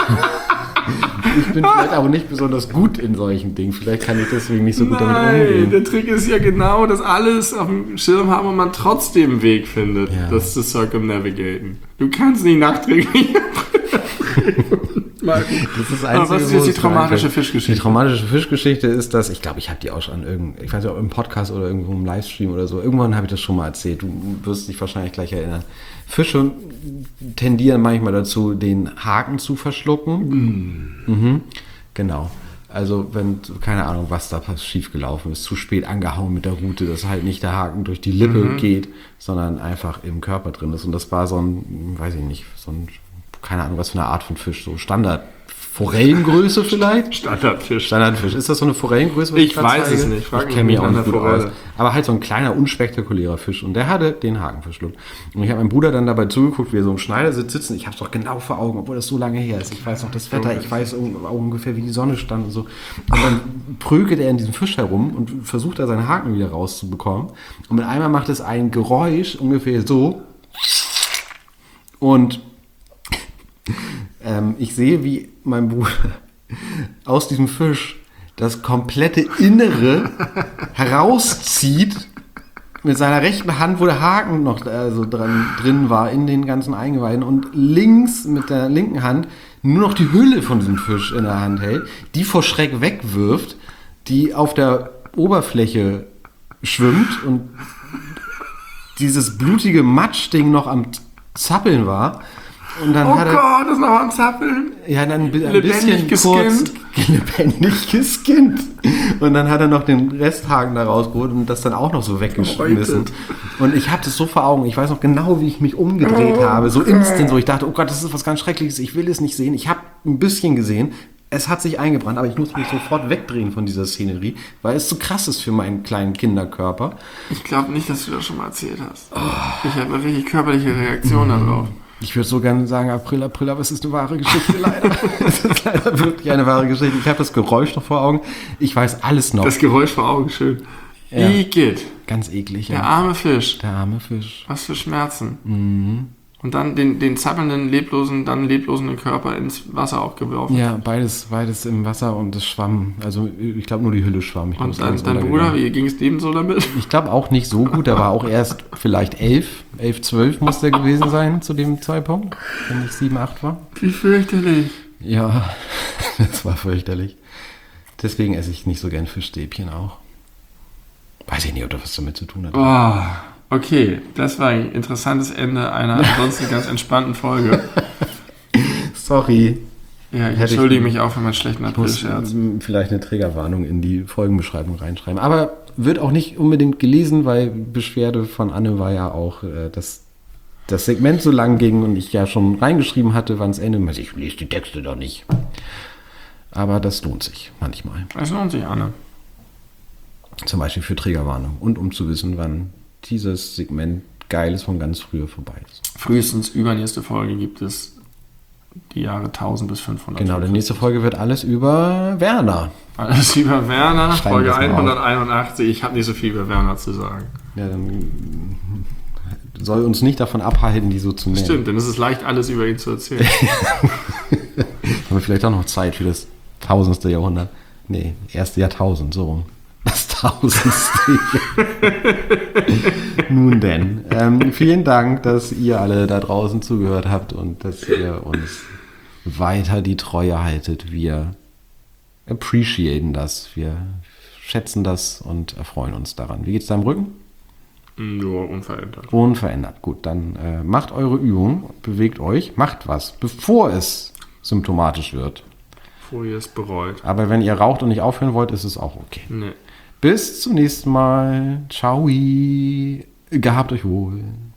ich bin vielleicht aber nicht besonders gut in solchen Dingen. Vielleicht kann ich deswegen nicht so gut damit umgehen. Der Trick ist ja genau, dass alles auf dem Schirm haben und man trotzdem einen Weg findet, das zu circumnavigaten. Du kannst nicht nachträglich Das ist aber was ist jetzt die traumatische Fischgeschichte? Die traumatische Fischgeschichte ist, dass, ich glaube, ich habe die auch schon ich weiß nicht, ob im Podcast oder irgendwo im Livestream oder so, irgendwann habe ich das schon mal erzählt, du wirst dich wahrscheinlich gleich erinnern. Fische tendieren manchmal dazu, den Haken zu verschlucken. Mhm. Genau. Also wenn, keine Ahnung, was da schief gelaufen ist, zu spät angehauen mit der Rute, dass halt nicht der Haken durch die Lippe geht, sondern einfach im Körper drin ist. Und das war so ein, weiß ich nicht, so ein, keine Ahnung, was für eine Art von Fisch, so Standard. Forellengröße vielleicht? Standardfisch. Ist das so eine Forellengröße? Ich weiß es nicht. Ich kenne mich auch nicht gut aus. Aber halt so ein kleiner, unspektakulärer Fisch. Und der hatte den Haken verschluckt. Und ich habe meinem Bruder dann dabei zugeguckt, wie er so im Schneidersitz sitzt. Ich habe es doch genau vor Augen, obwohl das so lange her ist. Ich weiß noch das Wetter, ich weiß ungefähr, wie die Sonne stand und so. Und dann prügelt er in diesem Fisch herum und versucht da seinen Haken wieder rauszubekommen. Und mit einmal macht es ein Geräusch, ungefähr so. Und ich sehe, wie mein Bruder aus diesem Fisch das komplette Innere herauszieht mit seiner rechten Hand, wo der Haken noch drin war, in den ganzen Eingeweiden, und links mit der linken Hand nur noch die Hülle von diesem Fisch in der Hand hält, die vor Schreck wegwirft, die auf der Oberfläche schwimmt und dieses blutige Matschding noch am Zappeln war. Und dann Gott, das ist noch am Zappeln. Ja, dann ein lebendig bisschen kurz lebendig geskinnt. Und dann hat er noch den Resthaken da rausgeholt und das dann auch noch so weggeschmissen. Und ich habe das so vor Augen. Ich weiß noch genau, wie ich mich umgedreht habe. So instant, so ich dachte, oh Gott, das ist was ganz Schreckliches. Ich will es nicht sehen. Ich habe ein bisschen gesehen. Es hat sich eingebrannt, aber ich muss mich sofort wegdrehen von dieser Szenerie, weil es zu krass ist für meinen kleinen Kinderkörper. Ich glaube nicht, dass du das schon mal erzählt hast. Ich habe eine richtig körperliche Reaktion darauf. Ich würde so gerne sagen, April, aber es ist eine wahre Geschichte, leider. Es ist leider wirklich eine wahre Geschichte. Ich habe das Geräusch noch vor Augen. Ich weiß alles noch. Das Geräusch vor Augen, schön. Ja. Igitt. Ganz eklig. Der arme Fisch. Der arme Fisch. Was für Schmerzen. Und dann den zappelnden, leblosen Körper ins Wasser auch geworfen. Ja, beides im Wasser und es schwamm. Also ich glaube nur die Hülle schwamm. Und dein Bruder, wie ging es dem so damit? Ich glaube auch nicht so gut. Der war auch erst vielleicht 11, 12 muss der gewesen sein zu dem Zeitpunkt, wenn ich 7, 8 war. Wie fürchterlich. Ja, das war fürchterlich. Deswegen esse ich nicht so gern Fischstäbchen auch. Weiß ich nicht, ob das was damit zu tun hat. Oh, okay, das war ein interessantes Ende einer ansonsten ganz entspannten Folge. Sorry. Ja, ich entschuldige mich auch für meinen schlechten Aprilscherz. Vielleicht eine Triggerwarnung in die Folgenbeschreibung reinschreiben. Aber wird auch nicht unbedingt gelesen, weil Beschwerde von Anne war ja auch, dass das Segment so lang ging und ich ja schon reingeschrieben hatte, wann es endet. Ich lese die Texte doch nicht. Aber das lohnt sich manchmal. Das lohnt sich, Anne. Zum Beispiel für Triggerwarnung und um zu wissen, wann dieses Segment Geiles von ganz früher vorbei ist. Frühestens übernächste Folge gibt es die Jahre 1000 bis 500. Genau, die nächste Folge wird alles über Werner. Alles über Werner, Schreiben Folge wir es mal 181. Ich habe nicht so viel über Werner zu sagen. Ja, dann soll uns nicht davon abhalten, die so zu nennen. Stimmt, denn es ist leicht, alles über ihn zu erzählen. Haben wir vielleicht auch noch Zeit für das 1000. Jahrhundert? Nee, erste Jahrtausend, so rum. Das 1000. Nun denn, vielen Dank, dass ihr alle da draußen zugehört habt und dass ihr uns weiter die Treue haltet. Wir appreciaten das, wir schätzen das und erfreuen uns daran. Wie geht's deinem Rücken? Nur unverändert. Unverändert. Gut, dann macht eure Übung, bewegt euch, macht was, bevor es symptomatisch wird. Bevor ihr es bereut. Aber wenn ihr raucht und nicht aufhören wollt, ist es auch okay. Nee. Bis zum nächsten Mal. Ciao. Gehabt euch wohl.